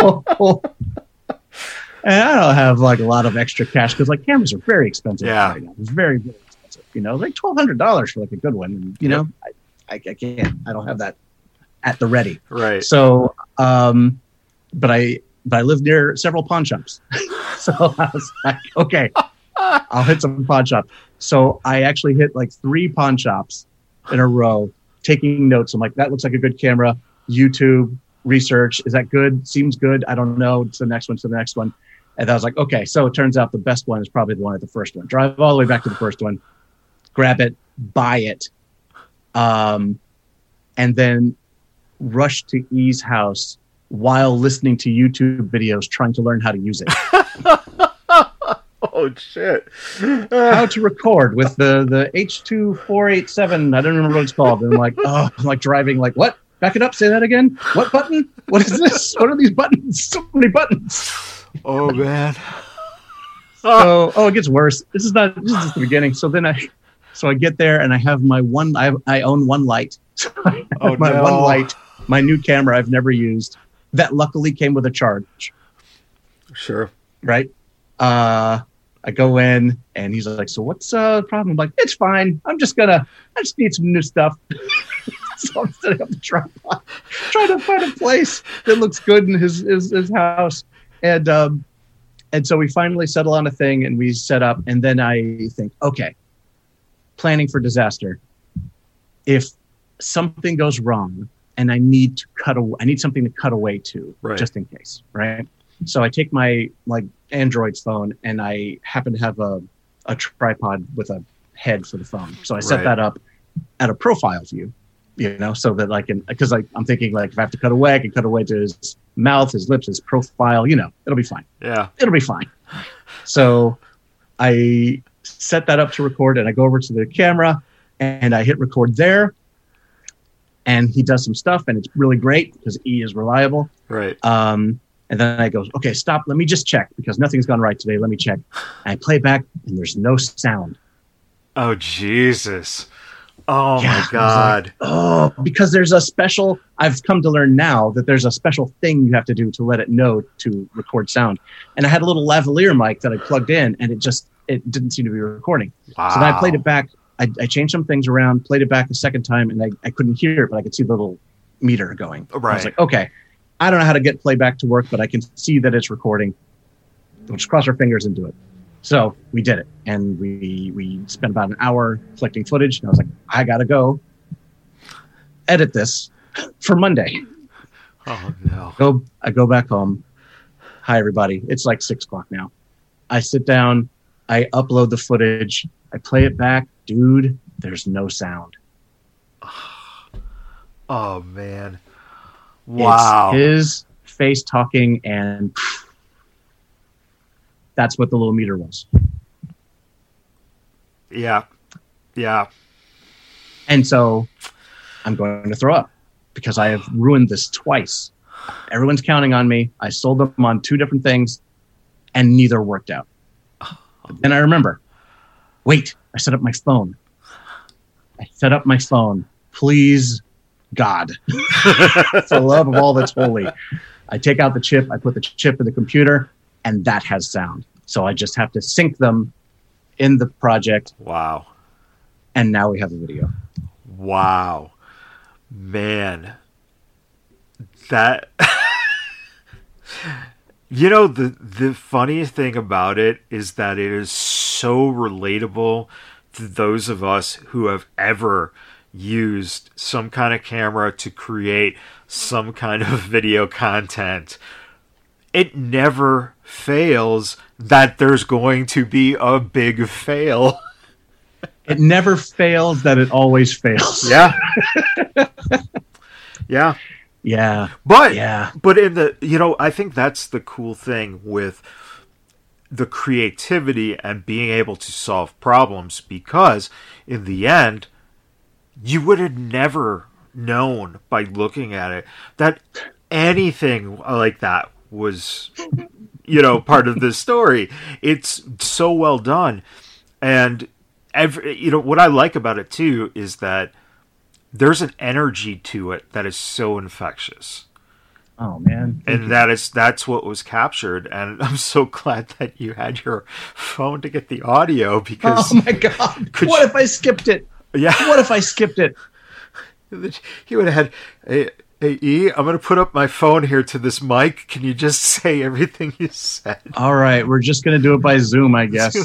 Speaker 3: and I don't have like a lot of extra cash because like cameras are very expensive
Speaker 2: Yeah.
Speaker 3: right now. It's very, very expensive. You know, like twelve hundred dollars for like a good one. And, you know, I, I, I can't. I don't have that at the ready.
Speaker 2: Right.
Speaker 3: So, um, but I but I live near several pawn shops. So I was like, okay, I'll hit some pawn shops. So I actually hit like three pawn shops in a row, taking notes. I'm like, that looks like a good camera. YouTube research, is that good? Seems good. I don't know. It's the next one to the next one. And I was like, okay. So it turns out the best one is probably the one at the first one. Drive all the way back to the first one, grab it, buy it, um, and then rush to E's house while listening to YouTube videos, trying to learn how to use it.
Speaker 2: Oh shit!
Speaker 3: How to record with the the H two four eight seven. I don't remember what it's called. And I'm like, oh, I'm like driving. Like, what? Back it up. Say that again. What button? What is this? What are these buttons? So many buttons.
Speaker 2: Oh man.
Speaker 3: So, oh, it gets worse. This is not. This is just the beginning. So then I, so I get there and I have my one. I I own one light. So I have
Speaker 2: Oh,
Speaker 3: my
Speaker 2: no.
Speaker 3: one light. My new camera I've never used. That luckily came with a charge.
Speaker 2: Sure.
Speaker 3: Right. Uh. I go in and he's like, so what's uh, the problem? I'm like, it's fine. I'm just gonna, I just need some new stuff. So I'm setting up the tripod, trying to find a place that looks good in his, his, his house. And, um, and so we finally settle on a thing and we set up. And then I think, okay, planning for disaster. If something goes wrong and I need to cut away, I need something to cut away to,
Speaker 2: Right.
Speaker 3: just in case. Right. So I take my like Android's phone and I happen to have a, a tripod with a head for the phone. So I set
Speaker 2: Right.
Speaker 3: that up at a profile view, you know, so that I can, because like I'm thinking like if I have to cut away, I can cut away to his mouth, his lips, his profile, you know, it'll be fine.
Speaker 2: Yeah.
Speaker 3: It'll be fine. So I set that up to record and I go over to the camera and I hit record there. And he does some stuff and it's really great because E is reliable.
Speaker 2: Right.
Speaker 3: Um, and then I go, okay, stop. Let me just check because nothing's gone right today. Let me check. And I play back and there's no sound.
Speaker 2: Oh Jesus. Oh
Speaker 3: Yeah, I
Speaker 2: my
Speaker 3: was
Speaker 2: God.
Speaker 3: Oh, because there's a special, I've come to learn now that there's a special thing you have to do to let it know to record sound. And I had a little lavalier mic that I plugged in and it just, it didn't seem to be recording.
Speaker 2: Wow.
Speaker 3: So then I played it back. I, I changed some things around, played it back a second time, and I, I couldn't hear it, but I could see the little meter going. I
Speaker 2: Right.
Speaker 3: was like, okay, I don't know how to get playback to work, but I can see that it's recording. We'll just cross our fingers and do it. So we did it, and we we spent about an hour collecting footage, and I was like, I gotta go edit this for Monday.
Speaker 2: Oh no.
Speaker 3: Go, I go back home. Hi, everybody. It's like six o'clock now. I sit down. I upload the footage. I play it back. Dude, there's no sound.
Speaker 2: Oh man. Wow.
Speaker 3: It's his face talking, and that's what the little meter was.
Speaker 2: Yeah. Yeah.
Speaker 3: And so I'm going to throw up because I have ruined this twice. Everyone's counting on me. I sold them on two different things, and neither worked out. And I remember, wait, I set up my phone. I set up my phone. Please, God, for the love of all that's holy. I take out the chip. I put the chip in the computer, and that has sound. So I just have to sync them in the project,
Speaker 2: Wow.
Speaker 3: and now we have a video.
Speaker 2: Wow. Man. That You know, the the funniest thing about it is that it is so relatable to those of us who have ever used some kind of camera to create some kind of video content. It never fails that there's going to be a big fail.
Speaker 3: It never fails that it always fails.
Speaker 2: Yeah. Yeah.
Speaker 3: Yeah.
Speaker 2: But
Speaker 3: Yeah.
Speaker 2: but in the you know, I think that's the cool thing with the creativity and being able to solve problems, because in the end you would have never known by looking at it that anything like that was, you know, part of this story. It's so well done. And every, you know, what I like about it too is that there's an energy to it that is so infectious.
Speaker 3: Oh man. Thank
Speaker 2: and
Speaker 3: you.
Speaker 2: that is that's what was captured. And I'm so glad that you had your phone to get the audio, because
Speaker 3: Oh my god.
Speaker 2: Could
Speaker 3: What
Speaker 2: you-
Speaker 3: if I skipped it?
Speaker 2: yeah,
Speaker 3: What if I skipped it?
Speaker 2: he would have had. Hey, hey E, I'm going to put up my phone here to this mic. Can you just say everything you said?
Speaker 3: All right, we're just gonna do it by Zoom, I guess.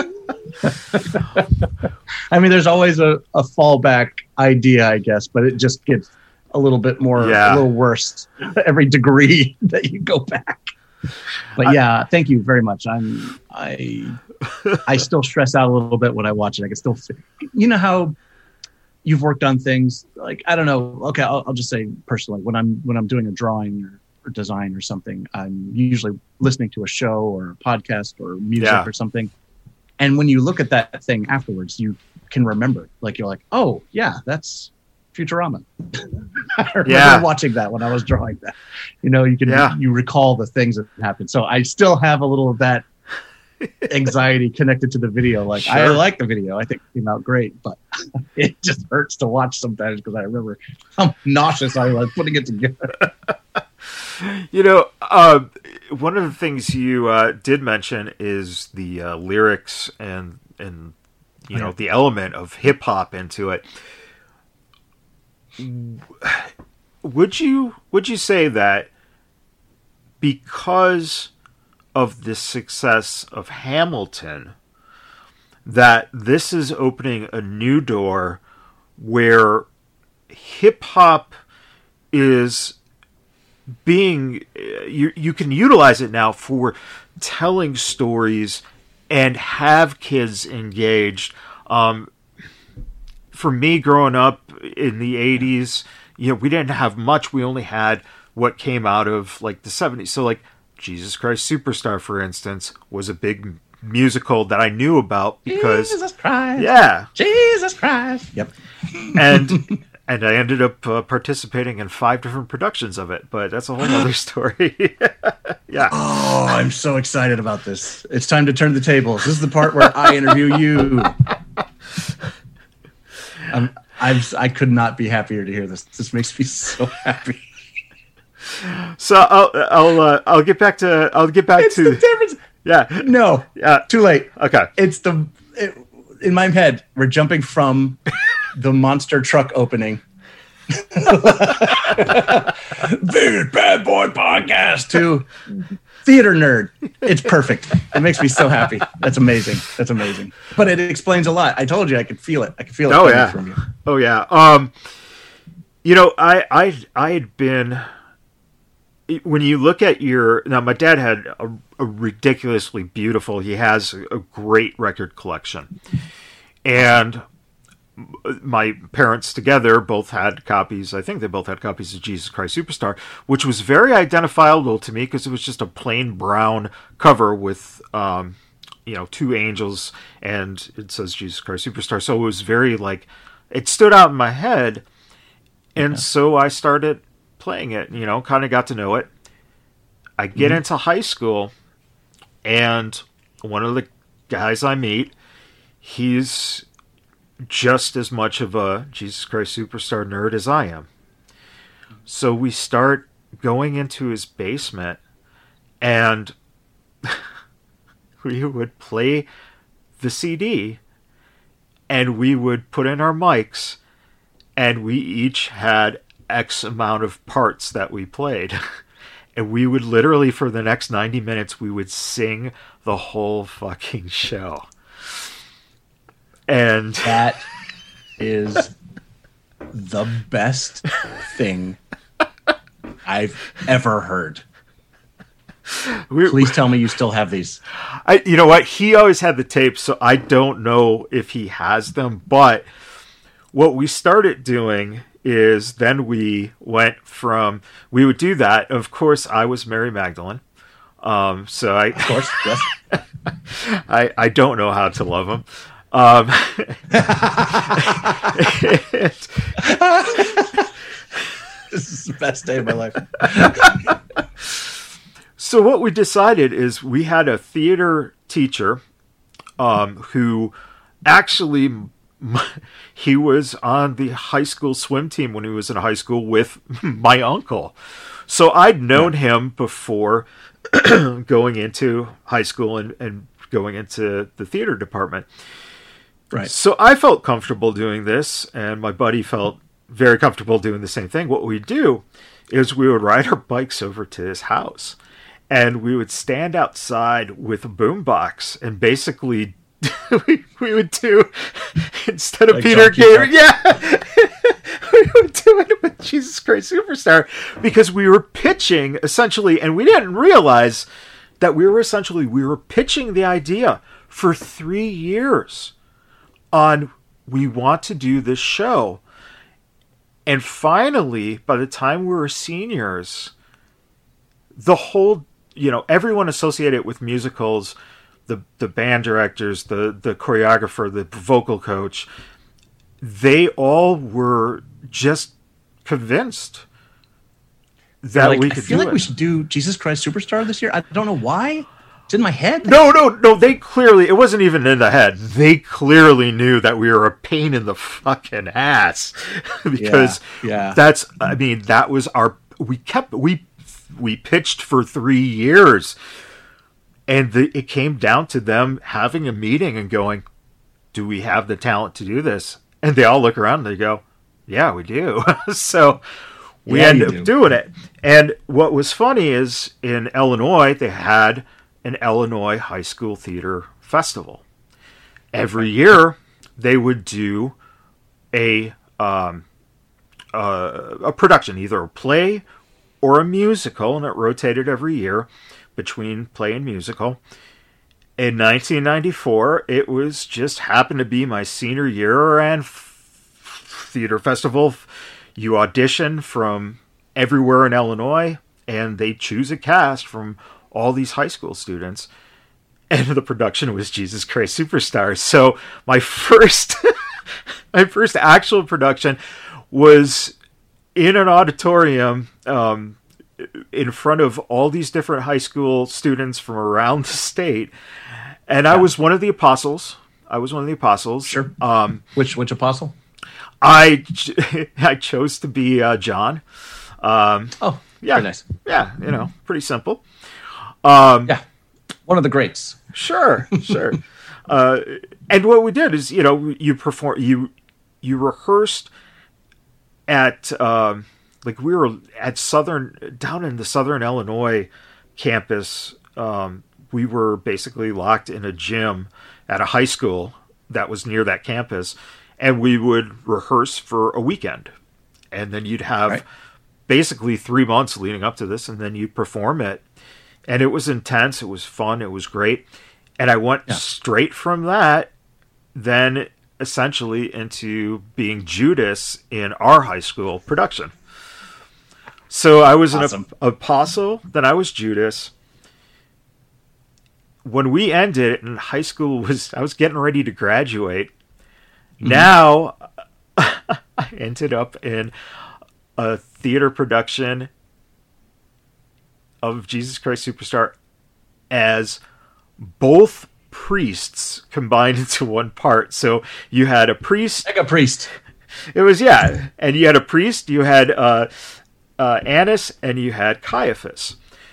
Speaker 3: I mean, there's always a, a fallback idea, I guess, but it just gets a little bit more,
Speaker 2: Yeah.
Speaker 3: a little worse every degree that you go back. But yeah, thank you very much. I'm I I still stress out a little bit when I watch it. I can still, you know how you've worked on things like, I don't know. Okay, I'll, I'll just say personally, when I'm when I'm doing a drawing or, or design or something, I'm usually listening to a show or a podcast or music
Speaker 2: Yeah.
Speaker 3: or something. And when you look at that thing afterwards, you can remember. Like, you're like, oh yeah, that's Futurama. I remember
Speaker 2: Yeah.
Speaker 3: watching that when I was drawing that. You know, you can
Speaker 2: Yeah.
Speaker 3: you recall the things that happened. So I still have a little of that anxiety connected to the video. Like, I
Speaker 2: Sure.
Speaker 3: like the video. I think it came out great, but it just hurts to watch sometimes because I remember how nauseous I was putting it together.
Speaker 2: You know, uh, one of the things you uh, did mention is the uh, lyrics and and you know
Speaker 3: Yeah.
Speaker 2: the element of hip hop into it. Would you would you say that because of the success of Hamilton, that this is opening a new door where hip hop is being you you can utilize it now for telling stories and have kids engaged. Um, for me, growing up in the eighties, you know, we didn't have much. We only had what came out of like the seventies. So like Jesus Christ Superstar, for instance, was a big musical that I knew about because
Speaker 3: Jesus Christ.
Speaker 2: yeah,
Speaker 3: Jesus Christ. Yep.
Speaker 2: and and I ended up uh, participating in five different productions of it, but that's a whole other story. Yeah.
Speaker 3: Oh, I'm so excited about this. It's time to turn the tables. This is the part where I interview you. I'm, I'm, I could not be happier to hear this. This makes me so happy.
Speaker 2: So I'll I'll uh, I'll get back to I'll get back
Speaker 3: It's
Speaker 2: to
Speaker 3: the difference.
Speaker 2: yeah
Speaker 3: No,
Speaker 2: yeah
Speaker 3: too late.
Speaker 2: okay
Speaker 3: It's the it, in my head. We're jumping from the monster truck opening, Big Bad Boy Podcast, to theater nerd. It's perfect. It makes me so happy. That's amazing. That's amazing. But it explains a lot. I told you I could feel it. I could feel it
Speaker 2: Oh,
Speaker 3: coming
Speaker 2: yeah.
Speaker 3: from you.
Speaker 2: oh yeah um you know I I I had been when you look at your now my dad had a, a ridiculously beautiful he has a great record collection, and my parents together both had copies. I think they both had copies of Jesus Christ Superstar, which was very identifiable to me because it was just a plain brown cover with, um, you know, two angels, and it says Jesus Christ Superstar. So it was very like, it stood out in my head, and
Speaker 3: Yeah.
Speaker 2: so I started playing it. You know, kind of got to know it. I get
Speaker 3: Mhm.
Speaker 2: into high school, and one of the guys I meet, he's just as much of a Jesus Christ Superstar nerd as I am. So we start going into his basement, and we would play the C D, and we would put in our mics, and we each had X amount of parts that we played. And we would literally, for the next ninety minutes, we would sing the whole fucking show. And
Speaker 3: That is the best thing I've ever heard.
Speaker 2: we,
Speaker 3: Please tell me you still have these.
Speaker 2: I, you know what? He always had the tapes, so I don't know if he has them. But what we started doing is then we went from, we would do that. Of course, I was Mary Magdalene. Um, so I,
Speaker 3: Of course, yes.
Speaker 2: I, I don't know how to love him. Um,
Speaker 3: This is the best day of my life.
Speaker 2: So what we decided is we had a theater teacher um, who actually he was on the high school swim team when he was in high school with my uncle. So I'd known yeah. him before going into high school and, and going into the theater department.
Speaker 3: Right.
Speaker 2: So I felt comfortable doing this, and my buddy felt very comfortable doing the same thing. What we'd do is we would ride our bikes over to his house, and we would stand outside with a boombox, and basically we, we would do, instead of like Peter Gabriel, yeah, we would do it with Jesus Christ Superstar, because we were pitching essentially, and we didn't realize that we were essentially, we were pitching the idea for three years on, we want to do this show. And finally, by the time we were seniors, the whole, you know, everyone associated with musicals, the the band directors, the, the choreographer, the vocal coach, they all were just convinced that
Speaker 3: like,
Speaker 2: we could
Speaker 3: I feel
Speaker 2: do
Speaker 3: like
Speaker 2: it.
Speaker 3: we should do Jesus Christ Superstar this year. I don't know why. It's in my head.
Speaker 2: No, no, no. They clearly, it wasn't even in the head. They clearly knew that we were a pain in the fucking ass because
Speaker 3: yeah, yeah.
Speaker 2: that's, I mean, that was our, we kept, we, we pitched for three years and the, it came down to them having a meeting and going, do we have the talent to do this? And they all look around and they go, yeah, we do. So we
Speaker 3: yeah,
Speaker 2: end up
Speaker 3: do.
Speaker 2: doing it. And what was funny is in Illinois, they had an Illinois High School Theater Festival. Every year, they would do a um, uh, a production, either a play or a musical, and it rotated every year between play and musical. In nineteen ninety-four, it was just happened to be my senior year, and f- theater festival. You audition from everywhere in Illinois, and they choose a cast from all these high school students, and the production was Jesus Christ Superstar. So my first my first actual production was in an auditorium um, in front of all these different high school students from around the state, and yeah. I was one of the apostles. I was one of the apostles.
Speaker 3: Sure.
Speaker 2: Um,
Speaker 3: which which apostle?
Speaker 2: I I chose to be uh, John. Um,
Speaker 3: oh,
Speaker 2: yeah,
Speaker 3: very nice.
Speaker 2: Yeah, you know, pretty simple. Um,
Speaker 3: yeah, one of the greats.
Speaker 2: Sure, sure. uh, and what we did is, you know, you perform, you you rehearsed at um, like we were at Southern, down in the Southern Illinois campus. Um, we were basically locked in a gym at a high school that was near that campus, and we would rehearse for a weekend, and then you'd have right. basically three months leading up to this, and then you'd perform it. And it was intense. It was fun. It was great. And I went yeah. straight from that, then essentially into being Judas in our high school production. So I was awesome. an apostle, then I was Judas. When we ended in high school, was I was getting ready to graduate. Mm-hmm. Now I ended up in a theater production of Jesus Christ Superstar as both priests combined into one part. So you had a priest.
Speaker 3: Like a priest.
Speaker 2: It was, yeah. And you had a priest, you had uh, uh, Annas, and you had Caiaphas.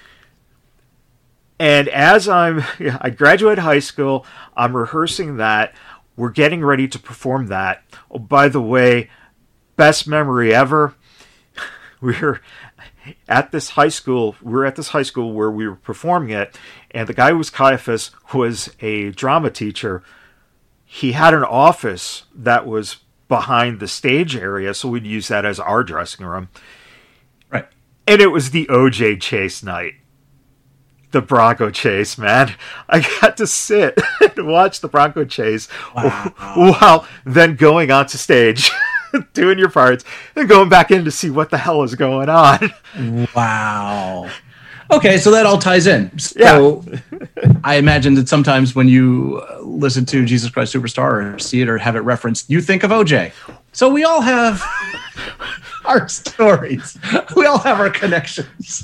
Speaker 2: And as I'm, I graduated high school, I'm rehearsing that. We're getting ready to perform that. Oh, by the way, best memory ever. We were at this high school, we were at this high school where we were performing it, and the guy who was Caiaphas was a drama teacher. He had an office that was behind the stage area, so we'd use that as our dressing room.
Speaker 3: Right.
Speaker 2: And it was the O J chase night. The Bronco chase, man. I got to sit and watch the Bronco chase wow. while then going onto stage. Doing your parts and going back in to see what the hell is going on.
Speaker 3: Wow. Okay, so that all ties in. So yeah. I imagine that sometimes when you listen to Jesus Christ Superstar or see it or have it referenced, you think of O J. So we all have our stories. We all have our connections.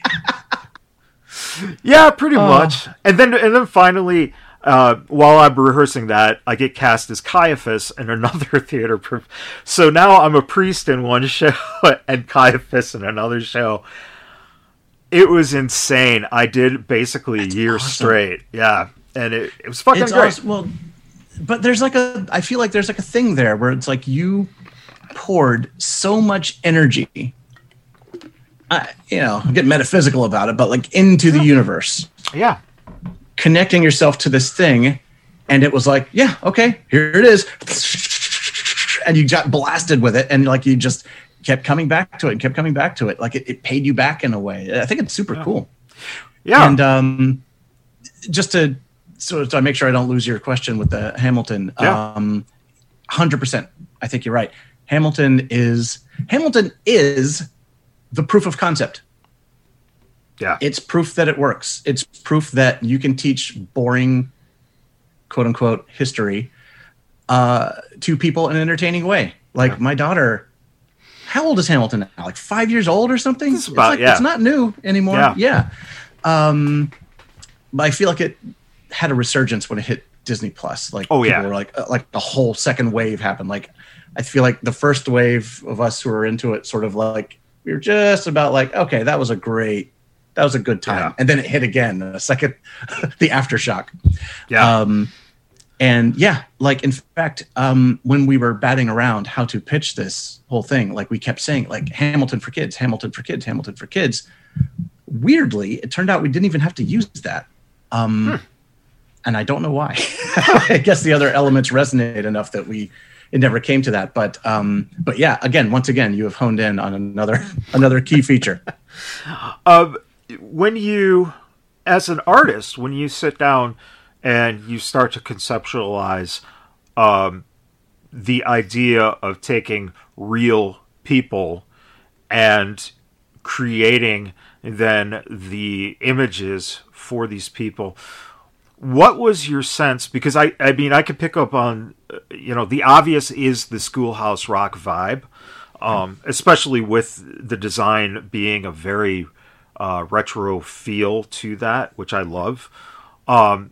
Speaker 2: Yeah, pretty uh, much. And then and then finally, Uh, while I'm rehearsing that, I get cast as Caiaphas in another theater. Per- so now I'm a priest in one show and Caiaphas in another show. It was insane. I did basically a year
Speaker 3: awesome.
Speaker 2: straight. Yeah. And it, it was fucking
Speaker 3: it's
Speaker 2: great.
Speaker 3: Awesome. Well, but there's like a, I feel like there's like a thing there where it's like you poured so much energy, I, you know, I'm getting metaphysical about it, but like into the universe.
Speaker 2: Yeah.
Speaker 3: Connecting yourself to this thing. And it was like, yeah, okay, here it is. And you got blasted with it. And like, you just kept coming back to it and kept coming back to it. Like it, it paid you back in a way. I think it's super
Speaker 2: yeah.
Speaker 3: cool.
Speaker 2: Yeah.
Speaker 3: And um, just to, so to make sure I don't lose your question with the Hamilton,
Speaker 2: yeah.
Speaker 3: um, one hundred percent. I think you're right. Hamilton is, Hamilton is the proof of concept.
Speaker 2: Yeah.
Speaker 3: It's proof that it works. It's proof that you can teach boring, quote unquote, history uh, to people in an entertaining way. Like yeah. my daughter, how old is Hamilton now? Like five years old or something?
Speaker 2: It's, about,
Speaker 3: it's, like,
Speaker 2: yeah.
Speaker 3: it's not new anymore.
Speaker 2: Yeah.
Speaker 3: yeah. Um, but I feel like it had a resurgence when it hit Disney Plus. Like
Speaker 2: oh,
Speaker 3: people
Speaker 2: yeah.
Speaker 3: were like, uh, like the whole second wave happened. Like I feel like the first wave of us who were into it sort of like, we were just about like, okay, that was a great, that was a good time.
Speaker 2: Yeah.
Speaker 3: And then it hit again, a second, the aftershock.
Speaker 2: Yeah.
Speaker 3: Um, and yeah, like in fact, um, when we were batting around how to pitch this whole thing, like we kept saying like Hamilton for kids, Hamilton for kids, Hamilton for kids. Weirdly, it turned out we didn't even have to use that. Um, hmm. And I don't know why. I guess the other elements resonate enough that we, it never came to that. But, um, but yeah, again, once again, you have honed in on another, another key feature.
Speaker 2: Um, when you, as an artist, when you sit down and you start to conceptualize um, the idea of taking real people and creating then the images for these people, what was your sense? Because I, I mean, I could pick up on, you know, the obvious is the Schoolhouse Rock vibe, um, especially with the design being a very uh, retro feel to that, which I love. Um,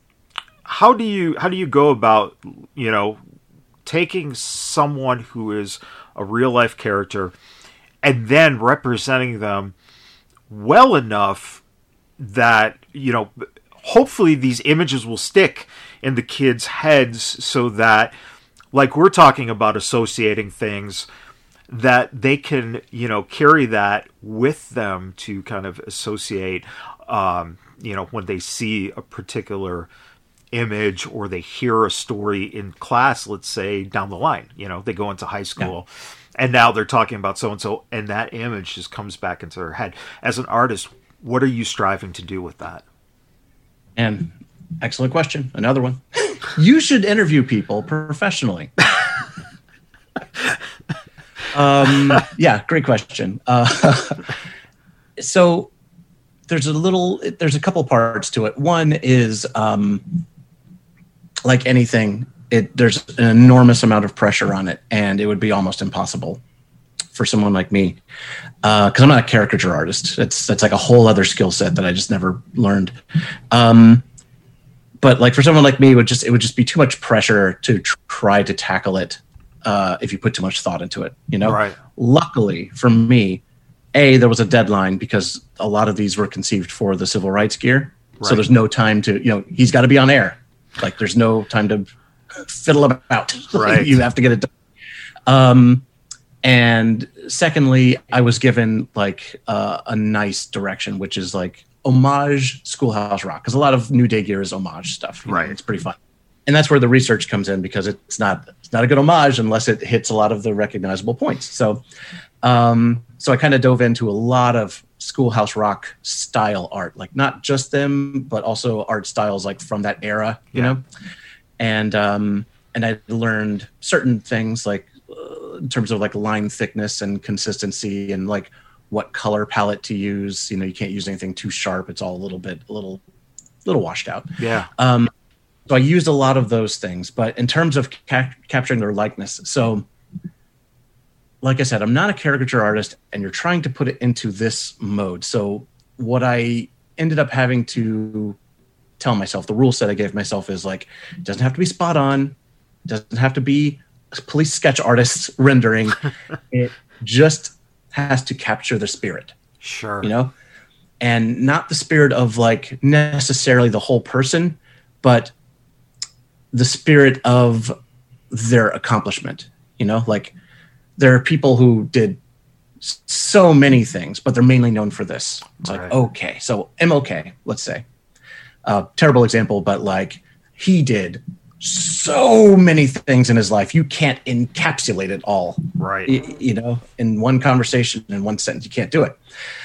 Speaker 2: how do you how do you go about, you know, taking someone who is a real life character and then representing them well enough that, you know, hopefully these images will stick in the kids' heads so that, like we're talking about associating things, that they can, you know, carry that with them to kind of associate, um, you know, when they see a particular image or they hear a story in class, let's say down the line, you know, they go into high school yeah. and now they're talking about so-and-so and that image just comes back into their head. As an artist, what are you striving to do with that?
Speaker 3: And excellent question. Another one. You should interview people professionally. um, yeah, great question. Uh, so there's a little, there's a couple parts to it. One is um, like anything, it there's an enormous amount of pressure on it, and it would be almost impossible for someone like me, because uh, I'm not a caricature artist. It's that's like a whole other skill set that I just never learned. Um, but like for someone like me, it would just it would just be too much pressure to tr- try to tackle it uh, if you put too much thought into it. You know.
Speaker 2: Right.
Speaker 3: Luckily for me, A, there was a deadline because a lot of these were conceived for the civil rights gear. Right. So there's no time to, you know, he's got to be on air. Like there's no time to fiddle about.
Speaker 2: Right.
Speaker 3: You have to get it done. Um, and secondly, I was given like uh, a nice direction, which is like homage Schoolhouse Rock. Because a lot of New Day gear is homage stuff. You know,
Speaker 2: right.
Speaker 3: It's pretty fun. And that's where the research comes in, because it's not it's not a good homage unless it hits a lot of the recognizable points. So um, so I kind of dove into a lot of Schoolhouse Rock style art, like not just them, but also art styles like from that era, you yeah. know? And um, and I learned certain things like uh, in terms of like line thickness and consistency and like what color palette to use. You know, you can't use anything too sharp. It's all a little bit, a little, little washed out.
Speaker 2: Yeah.
Speaker 3: Um, so I used a lot of those things, but in terms of ca- capturing their likeness, so like I said, I'm not a caricature artist, and you're trying to put it into this mode. So what I ended up having to tell myself, the rule set I gave myself is like, it doesn't have to be spot on. It doesn't have to be police sketch artists rendering. It just has to capture the spirit.
Speaker 2: Sure.
Speaker 3: You know? and not the spirit of like necessarily the whole person, but the spirit of their accomplishment. You know, like there are people who did so many things, but they're mainly known for this. It's
Speaker 2: Right.
Speaker 3: like, okay, so M L K, let's say, uh, terrible example, but like he did so many things in his life. You can't encapsulate it all,
Speaker 2: Right.
Speaker 3: y- you know, in one conversation, in one sentence. You can't do it.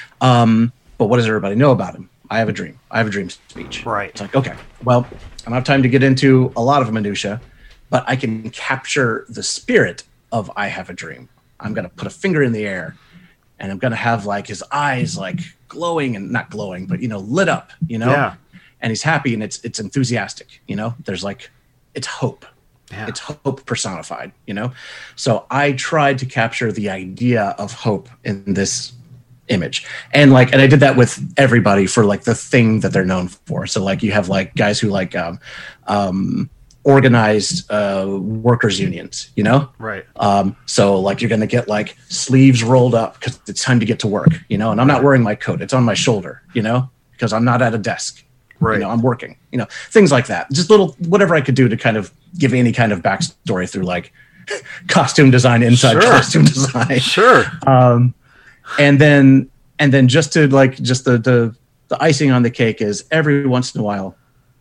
Speaker 3: Um, but what does everybody know about him? I have a dream. I have a dream speech.
Speaker 2: Right.
Speaker 3: It's like, okay, well, I don't have time to get into a lot of minutia, but I can capture the spirit of I have a dream. I'm going to put a finger in the air and I'm going to have like his eyes like glowing and not glowing, but, you know, lit up, you know,
Speaker 2: Yeah.
Speaker 3: and he's happy and it's, it's enthusiastic, you know, there's like, it's hope.
Speaker 2: Yeah.
Speaker 3: It's hope personified, you know? So I tried to capture the idea of hope in this image. And like, and I did that with everybody for like the thing that they're known for. So like you have like guys who like um, um, organized uh, workers unions, you know?
Speaker 2: Right.
Speaker 3: Um, so like you're going to get like sleeves rolled up because it's time to get to work, you know? And I'm not wearing my coat. It's on my shoulder, you know, because I'm not at a desk.
Speaker 2: Right.
Speaker 3: You know, I'm working, you know, things like that. Just little, whatever I could do to kind of give any kind of backstory through like costume design, inside
Speaker 2: Sure.
Speaker 3: costume design.
Speaker 2: Sure.
Speaker 3: Um, and then, and then just to like, just the, the, the icing on the cake is every once in a while,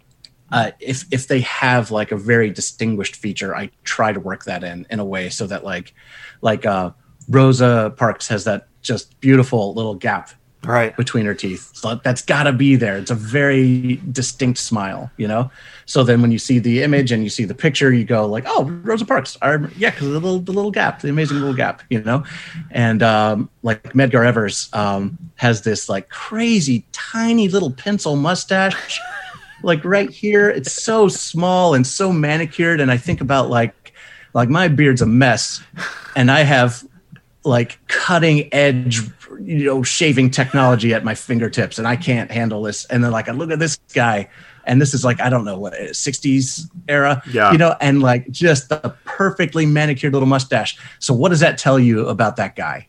Speaker 3: uh, if, if they have like a very distinguished feature, I try to work that in, in a way so that like, like, uh, Rosa Parks has that just beautiful little gap
Speaker 2: Right.
Speaker 3: between her teeth. So that's got to be there. It's a very distinct smile, you know? So then when you see the image and you see the picture, you go like, oh, Rosa Parks. I rem- yeah, because the little, the little gap, the amazing little gap, you know? And um, like Medgar Evers um, has this like crazy tiny little pencil mustache, like right here. It's so small and so manicured. And I think about like, like my beard's a mess and I have like cutting edge, you know, shaving technology at my fingertips and I can't handle this. And then like, I look at this guy and this is like, I don't know what sixties era,
Speaker 2: Yeah.
Speaker 3: you know, and like just the perfectly manicured little mustache. So what does that tell you about that guy?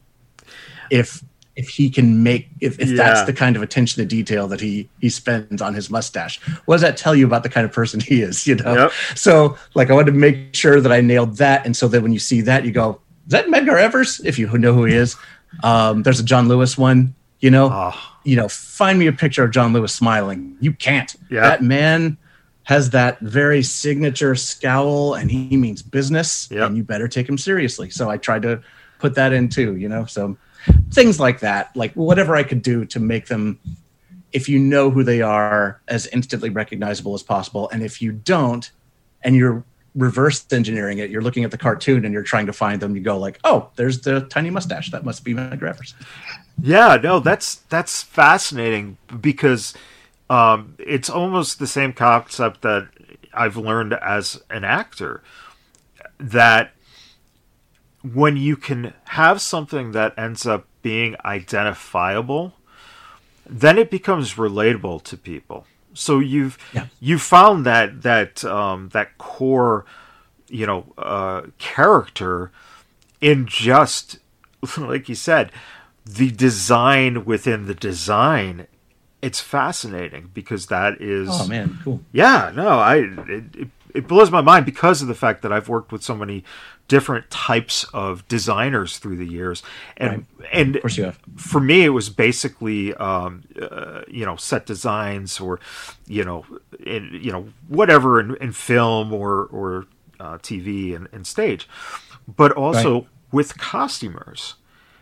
Speaker 3: If, if he can make, if, if
Speaker 2: Yeah.
Speaker 3: that's the kind of attention to detail that he, he spends on his mustache, what does that tell you about the kind of person he is, you know?
Speaker 2: Yep.
Speaker 3: So like, I wanted to make sure that I nailed that. And so that when you see that, you go, is that Medgar Evers? If you know who he is. Um, there's a John Lewis one, you know,
Speaker 2: Oh.
Speaker 3: you know, find me a picture of John Lewis smiling. You can't.
Speaker 2: Yeah.
Speaker 3: That man has that very signature scowl and he means business
Speaker 2: Yep.
Speaker 3: and you better take him seriously. So I tried to put that in too, you know, so things like that, like whatever I could do to make them, if you know who they are, as instantly recognizable as possible. And if you don't, and you're reverse engineering it, you're looking at the cartoon and you're trying to find them, you go like, oh, there's the tiny mustache, that must be Medgar Evers.
Speaker 2: Yeah, no, that's that's fascinating because um, it's almost the same concept that I've learned as an actor, that when you can have something that ends up being identifiable, then it becomes relatable to people. So you've
Speaker 3: Yeah.
Speaker 2: you found that that um, that core, you know, uh, character in just like you said, the design within the design. It's fascinating because that is
Speaker 3: Oh man, cool.
Speaker 2: yeah, no, I it, it, it blows my mind because of the fact that I've worked with so many different types of designers through the years, and and
Speaker 3: Of course you have.
Speaker 2: for me it was basically um, uh, you know, set designs or you know in you know whatever in, in film or or uh, T V and, and stage, but also
Speaker 3: Right.
Speaker 2: with costumers.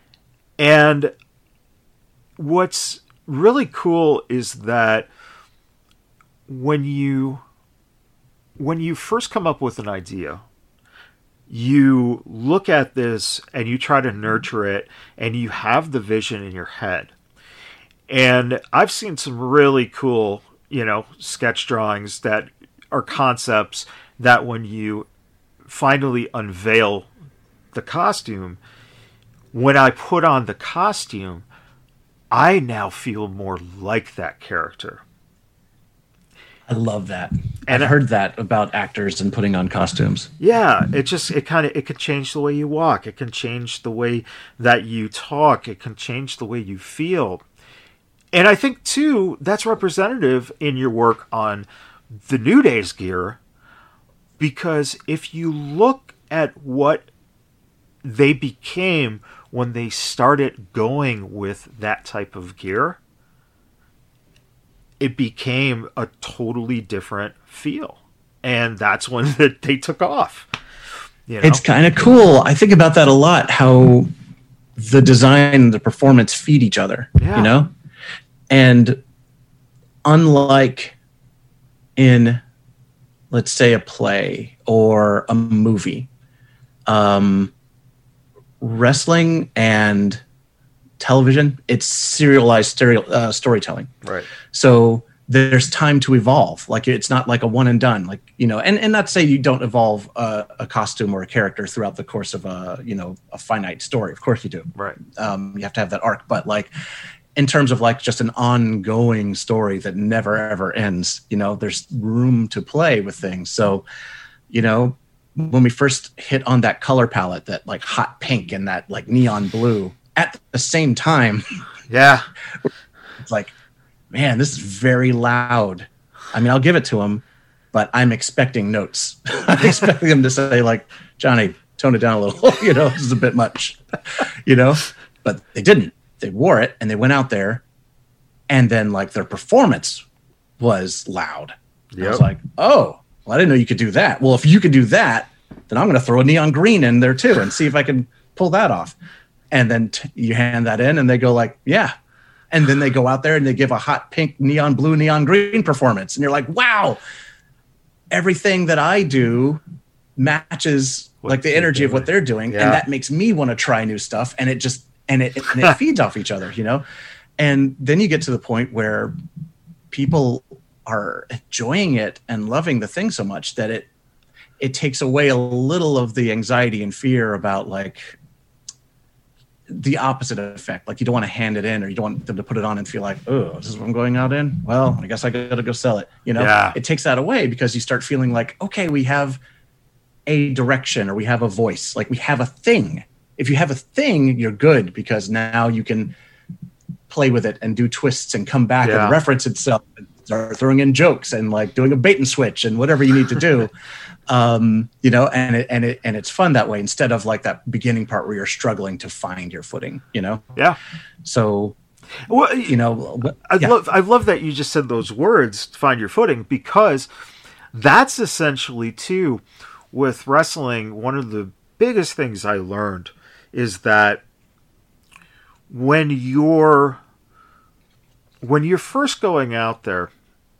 Speaker 2: And what's really cool is that when you when you first come up with an idea, you look at this and you try to nurture it and you have the vision in your head. And I've seen some really cool, you know, sketch drawings that are concepts that when you finally unveil the costume, when I put on the costume, I now feel more like that character.
Speaker 3: I love that.
Speaker 2: And
Speaker 3: And
Speaker 2: I-
Speaker 3: I've heard that about actors and putting on costumes.
Speaker 2: Yeah, it just it kind of it can change the way you walk. It can change the way that you talk. It can change the way you feel. And I think, too, that's representative in your work on the New Day's gear, because if you look at what they became when they started going with that type of gear, it became a totally different feel. And that's when they took off. You know?
Speaker 3: It's kind of cool. I think about that a lot, how the design and the performance feed each other,
Speaker 2: yeah.
Speaker 3: you know? And unlike in, let's say, a play or a movie, um, wrestling and television, it's serialized stereo, uh, storytelling.
Speaker 2: Right.
Speaker 3: So there's time to evolve. Like, it's not like a one and done, like, you know, and, and not to say you don't evolve a, a costume or a character throughout the course of a, you know, a finite story. Of course you do.
Speaker 2: Right.
Speaker 3: Um, you have to have that arc, but like in terms of like just an ongoing story that never ever ends, you know, there's room to play with things. So, you know, when we first hit on that color palette, that like hot pink and that like neon blue at the same time,
Speaker 2: yeah,
Speaker 3: it's like, man, this is very loud. I mean, I'll give it to him, but I'm expecting notes. I'm expecting them to say, like, Johnny, tone it down a little. You know, this is a bit much. You know, but they didn't. They wore it and they went out there, and then like their performance was loud. Yep. I was like, oh, well, I didn't know you could do that. Well, if you could do that, then I'm going to throw a neon green in there too and see if I can pull that off. And then t- you hand that in, and they go like, yeah. And then they go out there and they give a hot pink, neon blue, neon green performance. And you're like, wow, everything that I do matches what like the energy doing. Of what they're doing. Yeah. And that makes me want to try new stuff. And it just, and it, and it feeds off each other, you know? And then you get to the point where people are enjoying it and loving the thing so much that it, it takes away a little of the anxiety and fear about like, the opposite effect. Like, you don't want to hand it in, or you don't want them to put it on and feel like, oh, this is what I'm going out in? Well, I guess I got to go sell it. You know,
Speaker 2: yeah.
Speaker 3: It takes that away because you start feeling like, okay, we have a direction, or we have a voice, like we have a thing. If you have a thing, you're good, because now you can play with it and do twists and come back yeah. and reference itself and start throwing in jokes and like doing a bait and switch and whatever you need to do. Um, you know, and it, and it, and it's fun that way, instead of like that beginning part where you're struggling to find your footing, you know?
Speaker 2: Yeah.
Speaker 3: So,
Speaker 2: well,
Speaker 3: you know,
Speaker 2: I
Speaker 3: yeah.
Speaker 2: love, I love that you just said those words, find your footing, because that's essentially too with wrestling. One of the biggest things I learned is that when you're, when you're first going out there,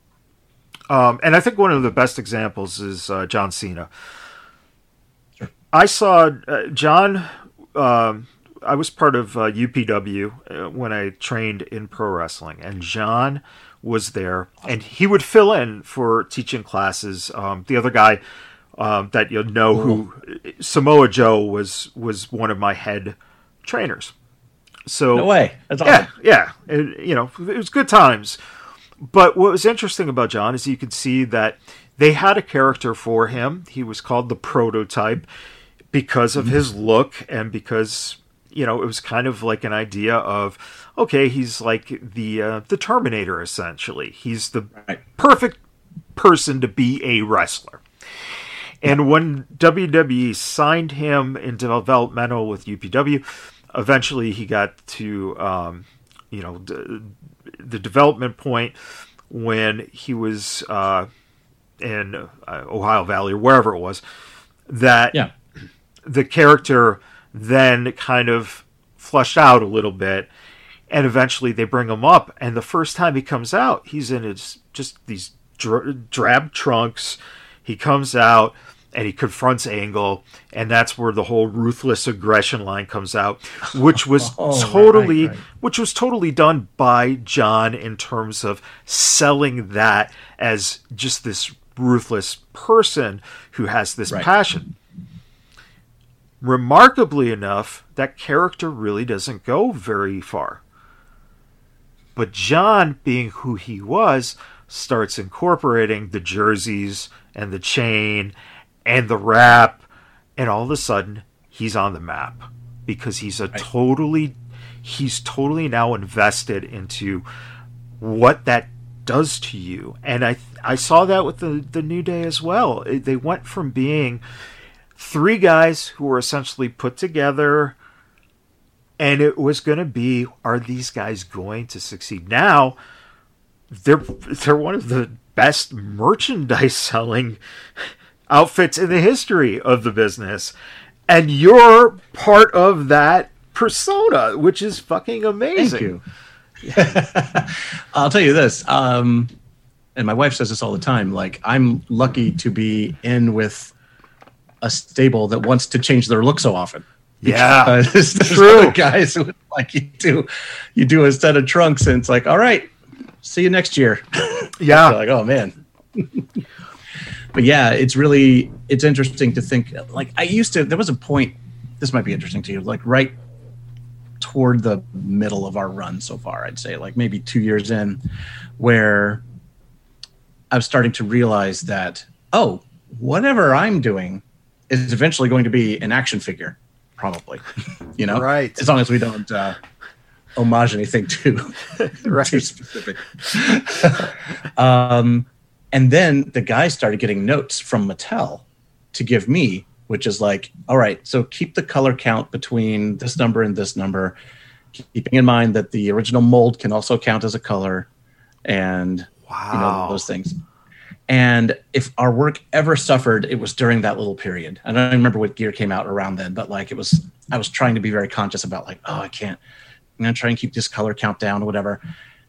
Speaker 2: Um, and I think one of the best examples is uh, John Cena.
Speaker 3: Sure.
Speaker 2: I saw uh, John. Um, I was part of uh, U P W uh, when I trained in pro wrestling, and John was there, and he would fill in for teaching classes. Um, the other guy um, that you know, who Samoa Joe was was one of my head trainers. So
Speaker 3: no way. That's
Speaker 2: yeah,
Speaker 3: awesome.
Speaker 2: yeah. It, you know, it was good times. But what was interesting about John is you could see that they had a character for him. He was called the Prototype because of his look, and because, you know, it was kind of like an idea of, okay, he's like the uh, the Terminator, essentially. He's the
Speaker 3: right.
Speaker 2: perfect person to be a wrestler. And when W W E signed him in developmental with U P W, eventually he got to, um, you know, d- the development point when he was uh, in uh, Ohio Valley or wherever it was, that
Speaker 3: yeah.
Speaker 2: the character then kind of flushed out a little bit, and eventually they bring him up, and the first time he comes out, he's in his just these dr- drab trunks. He comes out and he confronts Angle, and that's where the whole ruthless aggression line comes out, which was
Speaker 3: oh,
Speaker 2: totally,
Speaker 3: right, right.
Speaker 2: which was totally done by John in terms of selling that as just this ruthless person who has this
Speaker 3: right.
Speaker 2: passion. Remarkably enough, that character really doesn't go very far. But John, being who he was, starts incorporating the jerseys and the chain and the rap, and all of a sudden he's on the map, because he's a
Speaker 3: right.
Speaker 2: totally he's totally now invested into what that does to you. And I I saw that with the, the New Day as well. It, they went from being three guys who were essentially put together, and it was going to be, are these guys going to succeed? Now, they're they're one of the best merchandise selling outfits in the history of the business. And you're part of that persona, which is fucking amazing.
Speaker 3: Thank you. I'll tell you this, um, and my wife says this all the time, like, I'm lucky to be in with a stable that wants to change their look so often.
Speaker 2: Yeah,
Speaker 3: there's
Speaker 2: true.
Speaker 3: Other guys who, like, you do, you do a set of trunks, and it's like, all right, see you next year.
Speaker 2: Yeah,
Speaker 3: like, oh man. But yeah, it's really, it's interesting to think. Like, I used to, there was a point. This might be interesting to you. Like, right toward the middle of our run so far, I'd say, like maybe two years in, where I was starting to realize that, oh, whatever I'm doing is eventually going to be an action figure, probably. You know,
Speaker 2: right?
Speaker 3: As long as we don't uh, homage anything too,
Speaker 2: right.
Speaker 3: too specific. um, and then the guys started getting notes from Mattel to give me, which is like, all right, so keep the color count between this number and this number, keeping in mind that the original mold can also count as a color, and
Speaker 2: wow.
Speaker 3: you know, those things. And if our work ever suffered, it was during that little period. I don't remember what gear came out around then, but like, it was, I was trying to be very conscious about like, oh, I can't, I'm going to try and keep this color count down or whatever.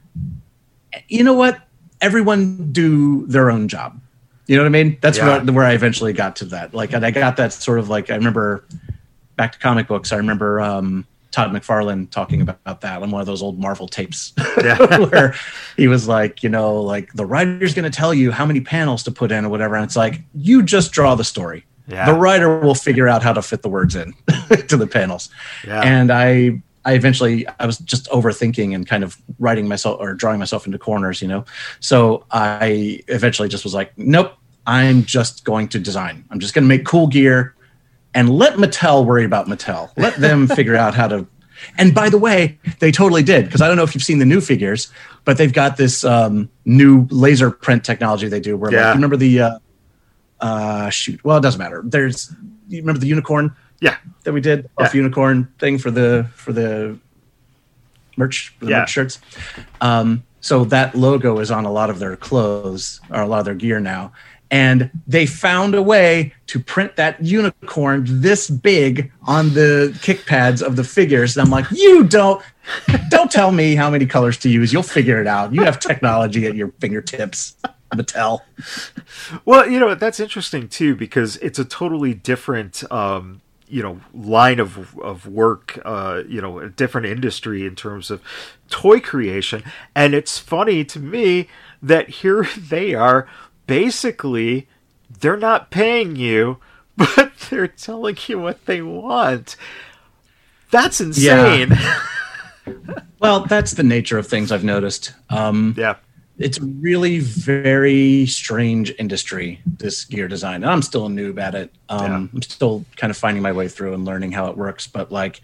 Speaker 3: You know what? Everyone do their own job. You know what I mean? That's
Speaker 2: yeah.
Speaker 3: where, where I eventually got to that. Like, and I got that sort of like, I remember back to comic books. I remember um, Todd McFarlane talking about, about that on one of those old Marvel tapes
Speaker 2: yeah.
Speaker 3: where he was like, you know, like the writer's going to tell you how many panels to put in or whatever. And it's like, you just draw the story.
Speaker 2: Yeah.
Speaker 3: The writer will figure out how to fit the words in to the panels.
Speaker 2: Yeah.
Speaker 3: And I, I eventually, I was just overthinking and kind of writing myself or drawing myself into corners, you know? So I eventually just was like, nope, I'm just going to design. I'm just going to make cool gear and let Mattel worry about Mattel. Let them figure out how to. And by the way, they totally did. Because I don't know if you've seen the new figures, but they've got this um, new laser print technology they do. Where
Speaker 2: yeah.
Speaker 3: like, you remember the, uh, uh, shoot, well, it doesn't matter. There's, you remember the unicorn?
Speaker 2: Yeah,
Speaker 3: that we did
Speaker 2: yeah.
Speaker 3: off unicorn thing for the for the merch, for the
Speaker 2: yeah.
Speaker 3: merch shirts. Um, so that logo is on a lot of their clothes or a lot of their gear now, and they found a way to print that unicorn this big on the kick pads of the figures. And I'm like, you don't don't tell me how many colors to use. You'll figure it out. You have technology at your fingertips, Mattel.
Speaker 2: Well, you know, that's interesting too, because it's a totally different um you know, line of of work, uh, you know, a different industry in terms of toy creation. And it's funny to me that here they are, basically, they're not paying you, but they're telling you what they want. That's insane.
Speaker 3: Yeah. Well, that's the nature of things I've noticed. Um,
Speaker 2: yeah.
Speaker 3: It's a really very strange industry, this gear design. And I'm still a noob at it. Um, yeah. I'm still kind of finding my way through and learning how it works. But like,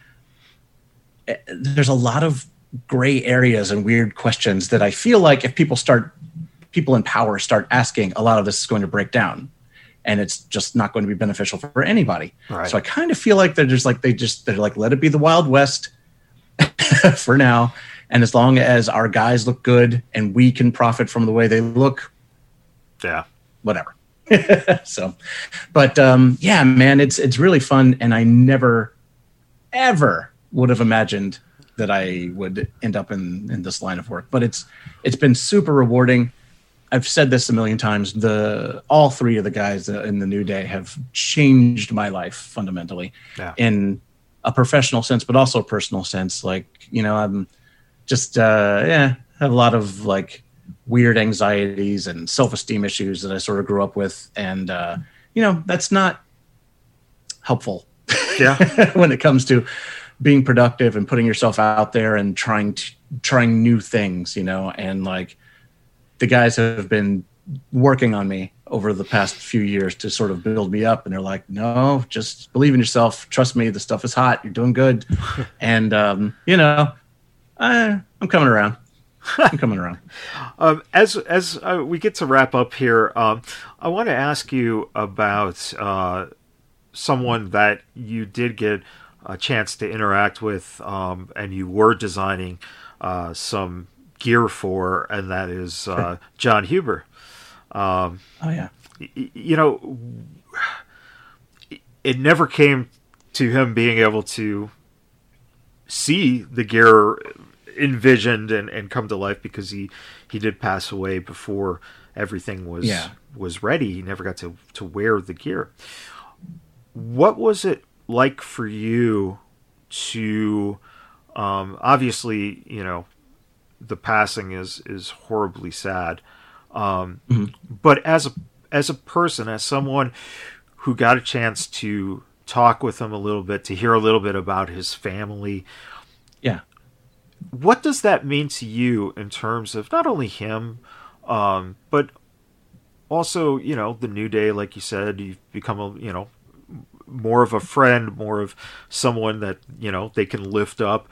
Speaker 3: there's a lot of gray areas and weird questions that I feel like if people start, people in power start asking, a lot of this is going to break down. And it's just not going to be beneficial for anybody.
Speaker 2: Right.
Speaker 3: So I kind of feel like they're just like, they just, they're like, let it be the Wild West for now. And as long as our guys look good and we can profit from the way they look,
Speaker 2: yeah,
Speaker 3: whatever. So, but um, yeah, man, it's it's really fun, and I never, ever would have imagined that I would end up in in this line of work. But it's it's been super rewarding. I've said this a million times. The all three of the guys in the New Day have changed my life fundamentally,
Speaker 2: yeah.
Speaker 3: in a professional sense, but also a personal sense. Like, you know, I'm. Just, uh, yeah, have a lot of like weird anxieties and self-esteem issues that I sort of grew up with. And, uh, you know, that's not helpful.
Speaker 2: Yeah.
Speaker 3: When it comes to being productive and putting yourself out there and trying to, trying new things, you know, and like the guys have been working on me over the past few years to sort of build me up. And they're like, no, just believe in yourself. Trust me. The stuff is hot. You're doing good. And, um, you know, I, I'm coming around. I'm coming around.
Speaker 2: Um, as as uh, we get to wrap up here, um, I want to ask you about uh, someone that you did get a chance to interact with, um, and you were designing uh, some gear for, and that is uh, John Huber. Um,
Speaker 3: oh yeah.
Speaker 2: Y- you know, it never came to him being able to see the gear envisioned and, and come to life because he, he did pass away before everything was
Speaker 3: yeah.
Speaker 2: was ready. He never got to, to wear the gear. What was it like for you to, um, obviously, you know, the passing is, is horribly sad. Um, mm-hmm. But as a, as a person, as someone who got a chance to talk with him a little bit, to hear a little bit about his family.
Speaker 3: Yeah.
Speaker 2: What does that mean to you in terms of not only him, um, but also, you know, the New Day, like you said, you've become a, you know, more of a friend, more of someone that, you know, they can lift up.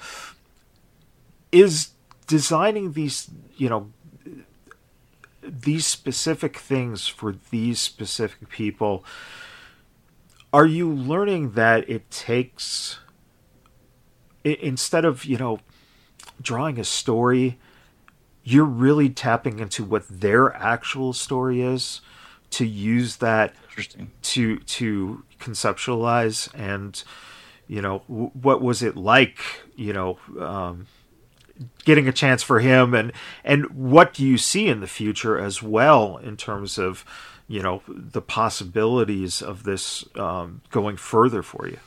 Speaker 2: Is designing these, you know, these specific things for these specific people, are you learning that it takes, instead of, you know, drawing a story, you're really tapping into what their actual story is, to use that to to conceptualize, and, you know, w- what was it like, you know, um, getting a chance for him, and and what do you see in the future as well in terms of, you know, the possibilities of this um, going further for you?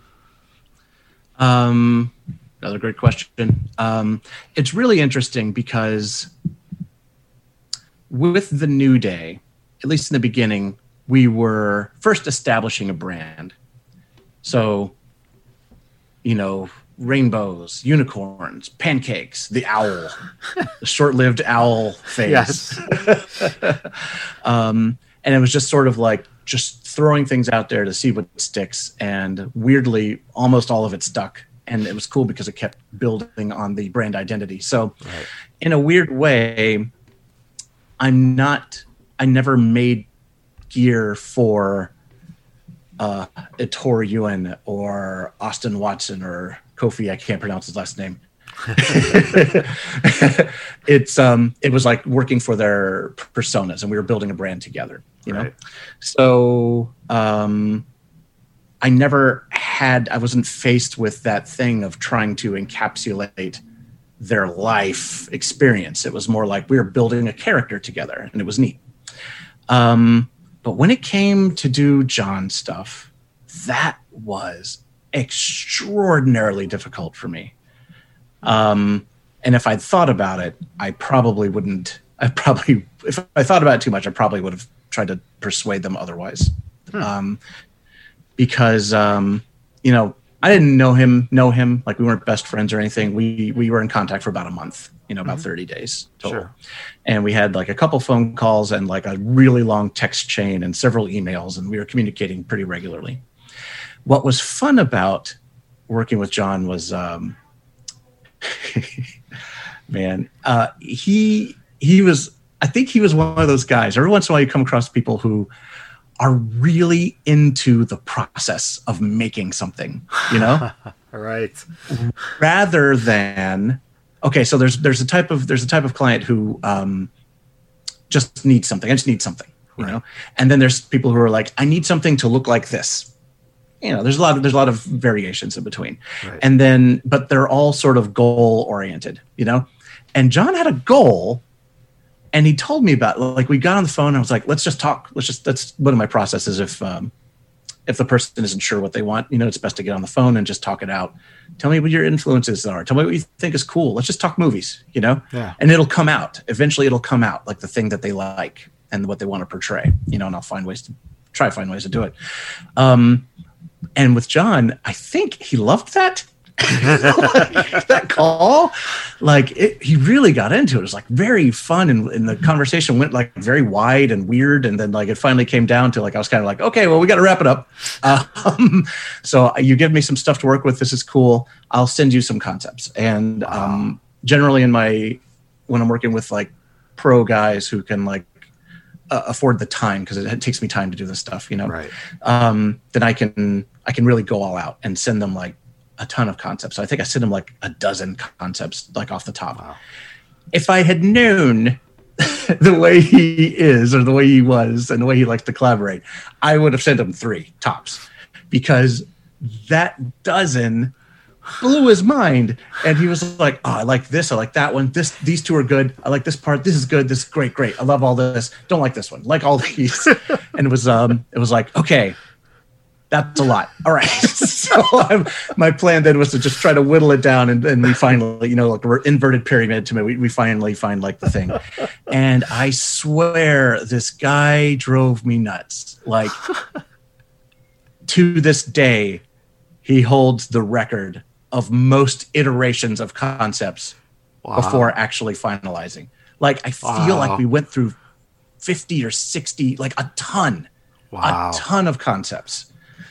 Speaker 3: Um, another great question. Um, it's really interesting because with the New Day, at least in the beginning, we were first establishing a brand. So, you know, rainbows, unicorns, pancakes, the owl, the short-lived owl phase.
Speaker 2: Yes.
Speaker 3: um, and it was just sort of like just throwing things out there to see what sticks. And weirdly, almost all of it stuck. And it was cool because it kept building on the brand identity. So right. in a weird way, I'm not, I never made gear for uh, Ettore Ewan or Austin Watson or Kofi, I can't pronounce his last name. it's um it was like working for their personas, and we were building a brand together, you know. Right. So um I never had I wasn't faced with that thing of trying to encapsulate their life experience. It was more like we were building a character together, and it was neat. Um but when it came to do John stuff, that was extraordinarily difficult for me. Um, and if I'd thought about it, I probably wouldn't, I probably, if I thought about it too much, I probably would have tried to persuade them otherwise. Hmm. Um, because, um, you know, I didn't know him, know him, like we weren't best friends or anything. We, we were in contact for about a month, you know, about mm-hmm. thirty days total. Sure. And we had like a couple phone calls and like a really long text chain and several emails, and we were communicating pretty regularly. What was fun about working with John was, um, man, uh, he he was. I think he was one of those guys. Every once in a while, you come across people who are really into the process of making something. You know,
Speaker 2: right?
Speaker 3: Rather than okay, so there's there's a type of there's a type of client who um, just needs something. I just need something, you know. And then there's people who are like, I need something to look like this. You know, there's a lot of there's a lot of variations in between, right. And then but they're all sort of goal oriented, you know. And John had a goal, and he told me about like we got on the phone. And I was like, let's just talk. Let's just that's one of my processes. If um, if the person isn't sure what they want, you know, it's best to get on the phone and just talk it out. Tell me what your influences are. Tell me what you think is cool. Let's just talk movies, you know.
Speaker 2: Yeah.
Speaker 3: And it'll come out eventually. It'll come out like the thing that they like and what they want to portray, you know. And I'll find ways to try to find ways to do it. Um, And with John, I think he loved that. like, that call. Like it, he really got into it. It was like very fun, and, and the conversation went like very wide and weird. And then like it finally came down to like I was kind of like, okay, well we got to wrap it up. Um, so you give me some stuff to work with. This is cool. I'll send you some concepts. And um, generally in my when I'm working with like pro guys who can like uh, afford the time, because it, it takes me time to do this stuff, you know,
Speaker 2: Right.
Speaker 3: um, then I can I can really go all out and send them like a ton of concepts. So I think I sent them like a dozen concepts like off the top.
Speaker 2: Wow.
Speaker 3: If I had known the way he is or the way he was and the way he likes to collaborate, I would have sent him three tops, because that dozen blew his mind. And he was like, oh, I like this. I like that one. This, these two are good. I like this part. This is good. This is great. Great. I love all this. Don't like this one. Like all these. And it was, um, it was like, okay, that's a lot. All right. So I'm, my plan then was to just try to whittle it down, and then we finally, you know, like we're inverted pyramid to me. We, we finally find like the thing. And I swear this guy drove me nuts. Like to this day, he holds the record of most iterations of concepts
Speaker 2: Wow.
Speaker 3: before actually finalizing. Like I feel
Speaker 2: Wow.
Speaker 3: like we went through fifty or sixty, like a ton,
Speaker 2: Wow.
Speaker 3: a ton of concepts.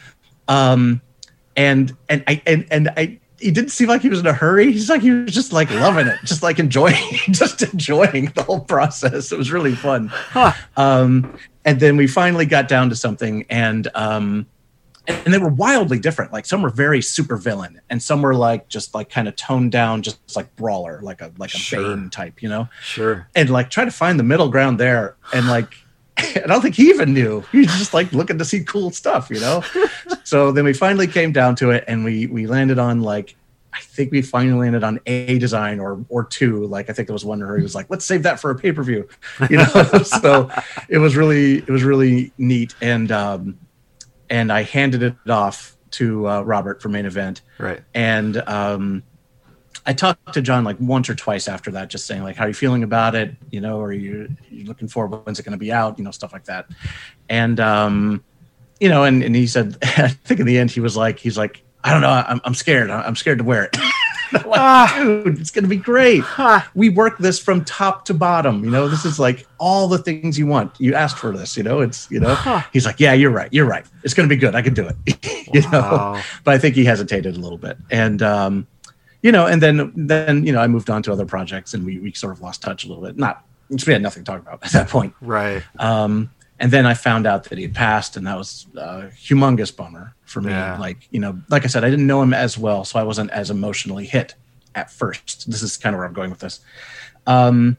Speaker 3: Um, and, and I, and, and I, he didn't seem like he was in a hurry. He's like, he was just like loving it, just like enjoying, just enjoying the whole process. It was really fun.
Speaker 2: Huh.
Speaker 3: Um, and then we finally got down to something, and, um, and, and they were wildly different. Like some were very super villain, and some were like, just like kind of toned down, just like brawler, like a, like a
Speaker 2: Sure.
Speaker 3: Bane type, you know?
Speaker 2: Sure.
Speaker 3: And like try to find the middle ground there. And like, I don't think he even knew. He was just like looking to see cool stuff, you know? So then we finally came down to it, and we we landed on like, I think we finally landed on a design or or two. Like I think there was one where he was like, let's save that for a pay-per-view, you know? So it was really, it was really neat. And um and I handed it off to uh, Robert for main event.
Speaker 2: Right.
Speaker 3: And um I talked to John like once or twice after that, just saying like, how are you feeling about it? You know, are you, you looking forward? When's it going to be out? You know, stuff like that. And, um, you know, and, and he said, I think in the end he was like, he's like, I don't know. I'm, I'm scared. I'm scared to wear it. I'm like,
Speaker 2: Ah.
Speaker 3: dude, it's going to be great.
Speaker 2: Huh.
Speaker 3: We work this from top to bottom. You know, this is like all the things you want. You asked for this, you know, it's, you know,
Speaker 2: Huh.
Speaker 3: he's like, yeah, you're right. You're right. It's going to be good. I can do it. you know,
Speaker 2: Wow.
Speaker 3: but I think he hesitated a little bit. And, um, you know, and then, then, you know, I moved on to other projects, and we, we sort of lost touch a little bit. Not, we had nothing to talk about at that point.
Speaker 2: Right.
Speaker 3: Um, and then I found out that he had passed, and that was a humongous bummer for me.
Speaker 2: Yeah.
Speaker 3: Like, you know, like I said, I didn't know him as well, so I wasn't as emotionally hit at first. This is kind of where I'm going with this. Um,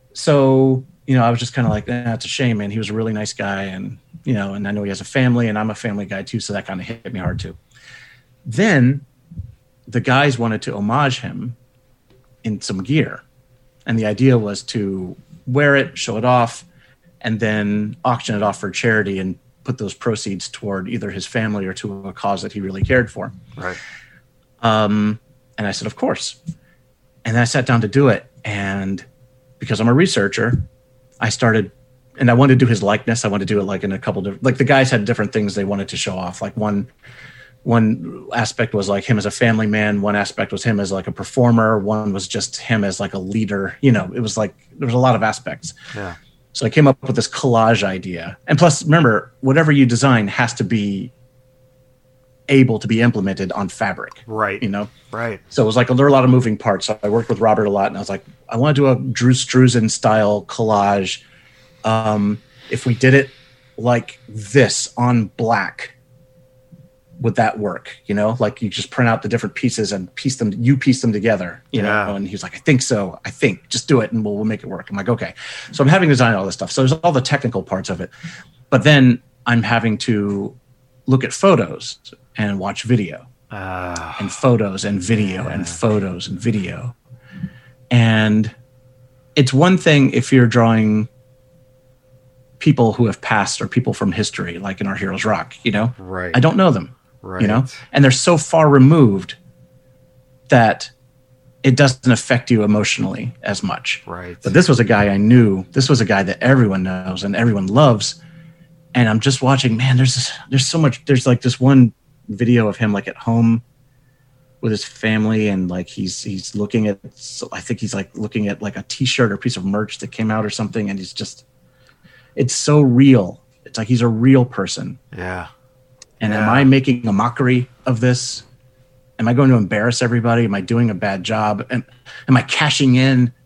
Speaker 3: so, you know, I was just kind of like, eh, it's a shame, man. He was a really nice guy, and, you know, and I know he has a family, and I'm a family guy too, so that kind of hit me hard too. Then the guys wanted to homage him in some gear. And the idea was to wear it, show it off, and then auction it off for charity and put those proceeds toward either his family or to a cause that he really cared for.
Speaker 2: Right.
Speaker 3: Um, and I said, of course. And then I sat down to do it. And because I'm a researcher, I started, and I wanted to do his likeness. I wanted to do it like in a couple different, like the guys had different things they wanted to show off. Like one, One aspect was like him as a family man. One aspect was him as like a performer. One was just him as like a leader. You know, it was like, there was a lot of aspects.
Speaker 2: Yeah.
Speaker 3: So I came up with this collage idea. And plus, remember, whatever you design has to be able to be implemented on fabric.
Speaker 2: Right.
Speaker 3: You know?
Speaker 2: Right.
Speaker 3: So it was like, there were a lot of moving parts. So I worked with Robert a lot, and I was like, I want to do a Drew Struzan style collage. Um, if we did it like this on black, would that work? You know, like you just print out the different pieces and piece them, you piece them together, you
Speaker 2: Yeah.
Speaker 3: know? And he was like, I think so. I think just do it and we'll, we'll make it work. I'm like, okay. So I'm having to design all this stuff. So there's all the technical parts of it, but then I'm having to look at photos and watch video
Speaker 2: Uh,
Speaker 3: and photos and video and photos and video. And it's one thing if you're drawing people who have passed or people from history, like in Our Heroes Rock, you know,
Speaker 2: right.
Speaker 3: I don't know them.
Speaker 2: Right.
Speaker 3: You know, and they're so far removed that it doesn't affect you emotionally as much.
Speaker 2: Right.
Speaker 3: But this was a guy I knew. This was a guy that everyone knows and everyone loves. And I'm just watching, man, there's this, there's so much, there's like this one video of him like at home with his family, and like he's he's looking at, so I think he's like looking at like a t-shirt or piece of merch that came out or something, and he's just, it's so real. It's like he's a real person.
Speaker 2: Yeah.
Speaker 3: And am
Speaker 2: Yeah.
Speaker 3: I making a mockery of this? Am I going to embarrass everybody? Am I doing a bad job? Am, am I cashing in?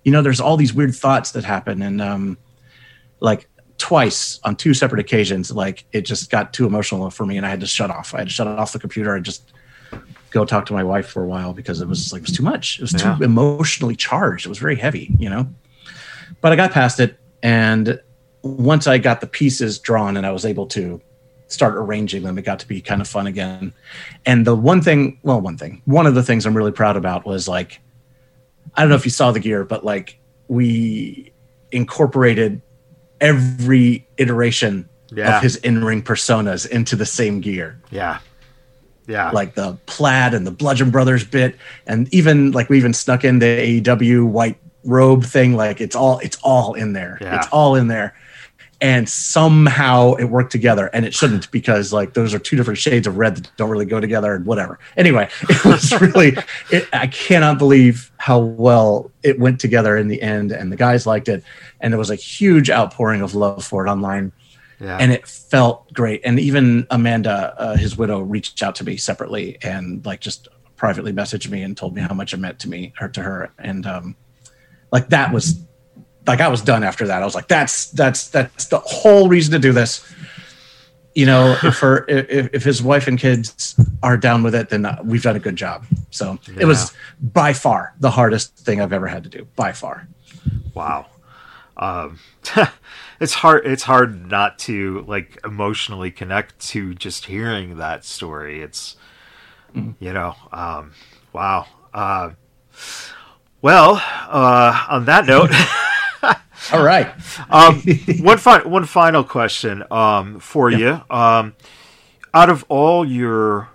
Speaker 3: you know, there's all these weird thoughts that happen. And um, like twice on two separate occasions, like it just got too emotional for me and I had to shut off. I had to shut off the computer and just go talk to my wife for a while because it was like, it was too much. It was yeah. too emotionally charged. It was very heavy, you know, but I got past it. And once I got the pieces drawn and I was able to start arranging them, it got to be kind of fun again. And the one thing, well, one thing, one of the things I'm really proud about was like, I don't know if you saw the gear, but like we incorporated every iteration
Speaker 2: yeah.
Speaker 3: of his in-ring personas into the same gear.
Speaker 2: Yeah. Yeah.
Speaker 3: Like the plaid and the Bludgeon Brothers bit. And even like we even snuck in the A E W white robe thing. Like it's all, it's all in there.
Speaker 2: Yeah.
Speaker 3: It's all in there. And somehow it worked together, and it shouldn't because like those are two different shades of red that don't really go together and whatever. Anyway, it was really, it, I cannot believe how well it went together in the end, and the guys liked it. And there was a huge outpouring of love for it online.
Speaker 2: Yeah.
Speaker 3: And it felt great. And even Amanda, uh, his widow, reached out to me separately and like just privately messaged me and told me how much it meant to me or to her. And um, like that was like, I was done after that. I was like, that's, that's, that's the whole reason to do this. You know, if her, if, if his wife and kids are down with it, then we've done a good job. So yeah. It was by far the hardest thing I've ever had to do, by far.
Speaker 2: Wow. Um, it's hard. It's hard not to like emotionally connect to just hearing that story. It's, mm-hmm. you know, um, wow. Uh, well, uh, on that note,
Speaker 3: all right.
Speaker 2: um, one fi- one final question, um, for yeah. you, um, out of all your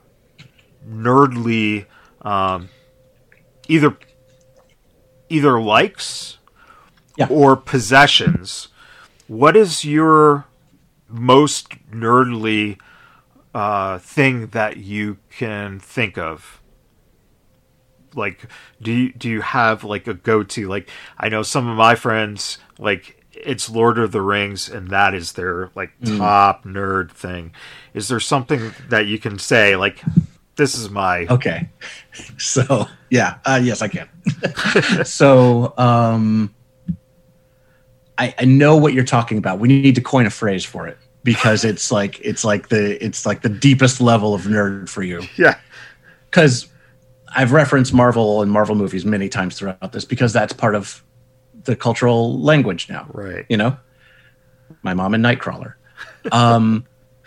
Speaker 2: nerdly, um, either, either likes,
Speaker 3: Yeah.
Speaker 2: or possessions, what is your most nerdly uh, thing that you can think of? Like, do you, do you have like a go-to? Like, I know some of my friends, like, it's Lord of the Rings, and that is their like mm. top nerd thing. Is there something that you can say, like, this is my...
Speaker 3: Okay. So, yeah. Uh, yes, I can. so, um... I, I know what you're talking about. We need to coin a phrase for it because it's like it's like the it's like the deepest level of nerd for you.
Speaker 2: Yeah.
Speaker 3: Because I've referenced Marvel and Marvel movies many times throughout this because that's part of the cultural language now.
Speaker 2: Right.
Speaker 3: You know? My mom and Nightcrawler. Um,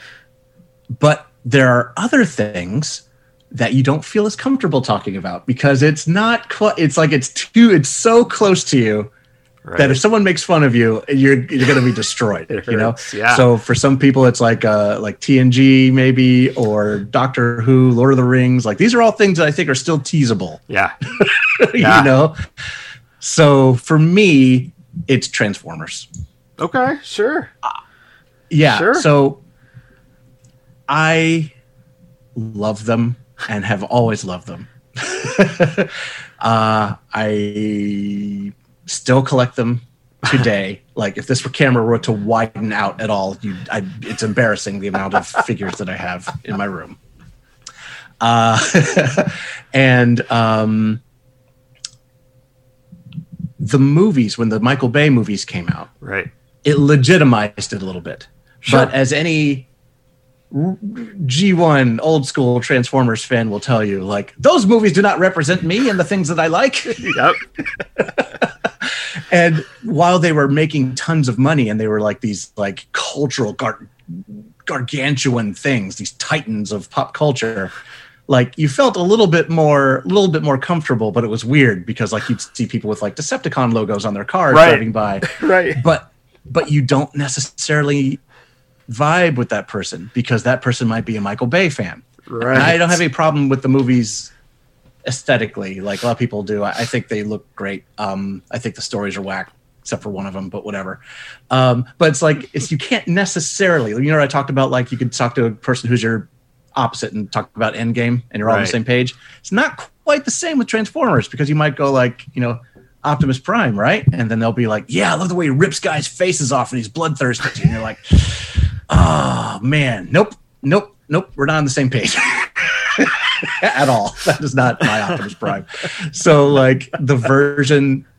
Speaker 3: but there are other things that you don't feel as comfortable talking about because it's not quite, it's like it's too it's so close to you. Right. That if someone makes fun of you, you're you're going to be destroyed. You know.
Speaker 2: Yeah.
Speaker 3: So for some people, it's like uh, like T N G maybe or Doctor Who, Lord of the Rings. Like these are all things that I think are still teasable.
Speaker 2: Yeah.
Speaker 3: you
Speaker 2: yeah.
Speaker 3: know. So for me, it's Transformers.
Speaker 2: Okay. Sure.
Speaker 3: Uh, yeah.
Speaker 2: Sure.
Speaker 3: So I love them and have always loved them. uh, I. Still collect them today. Like if this camera were to widen out at all, you, I, it's embarrassing the amount of figures that I have in my room. Uh, and um, the movies, when the Michael Bay movies came out,
Speaker 2: right,
Speaker 3: it legitimized it a little bit.
Speaker 2: Sure.
Speaker 3: But as any G one old school Transformers fan will tell you, like those movies do not represent me and the things that I like.
Speaker 2: Yep.
Speaker 3: And while they were making tons of money and they were like these like cultural gar- gargantuan things, these titans of pop culture, like you felt a little bit more, a little bit more comfortable, but it was weird because like you'd see people with like Decepticon logos on their cars
Speaker 2: right.
Speaker 3: driving by.
Speaker 2: Right.
Speaker 3: But, but you don't necessarily vibe with that person because that person might be a Michael Bay fan.
Speaker 2: Right.
Speaker 3: And I don't have any problem with the movies aesthetically, like a lot of people do. I, I think they look great. Um, I think the stories are whack, except for one of them, but whatever. Um, but it's like it's you can't necessarily. You know what I talked about? Like you could talk to a person who's your opposite and talk about Endgame, and you're all
Speaker 2: right.
Speaker 3: on the same page. It's not quite the same with Transformers because you might go like, you know, Optimus Prime, right? And then they'll be like, yeah, I love the way he rips guys' faces off and he's bloodthirsty. And you're like, oh man, nope, nope, nope, we're not on the same page. At all. That is not my Optimus Prime. So like the version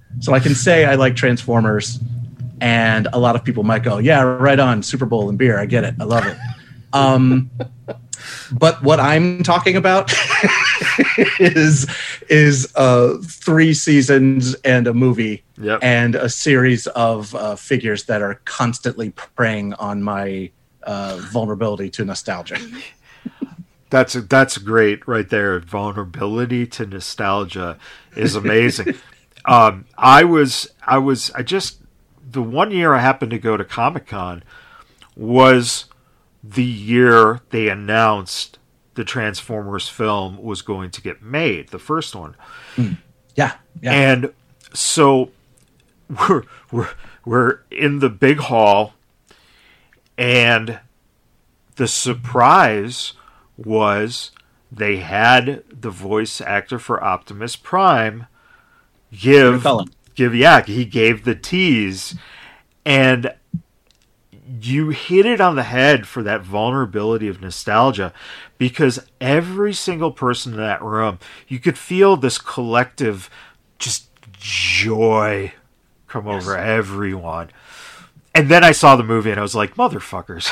Speaker 3: So I can say I like Transformers, and a lot of people might go, yeah, right on, Super Bowl and beer. I get it. I love it. Um, but what I'm talking about is is uh, three seasons and a movie
Speaker 2: Yep.
Speaker 3: and a series of uh, figures that are constantly preying on my uh, vulnerability to nostalgia.
Speaker 2: That's that's great right there. Vulnerability to nostalgia is amazing. um, I was I was I just the one year I happened to go to Comic-Con was the year they announced the Transformers film was going to get made, the first one.
Speaker 3: Mm. Yeah, yeah.
Speaker 2: And so we're we're we're in the big hall, and the surprise was they had the voice actor for Optimus Prime give give yeah, he gave the tease, and you hit it on the head for that vulnerability of nostalgia, because every single person in that room, you could feel this collective just joy come yes. over everyone. And then I saw the movie and I was like, motherfuckers.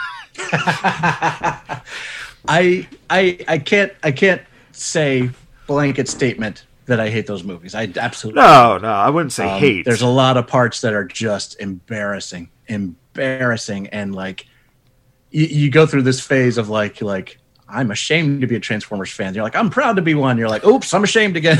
Speaker 3: I I I can't I can't say blanket statement that I hate those movies. I absolutely
Speaker 2: no no I wouldn't say
Speaker 3: um,
Speaker 2: hate.
Speaker 3: There's a lot of parts that are just embarrassing, embarrassing, and like you, you go through this phase of like like I'm ashamed to be a Transformers fan. You're like, I'm proud to be one. You're like, oops, I'm ashamed again.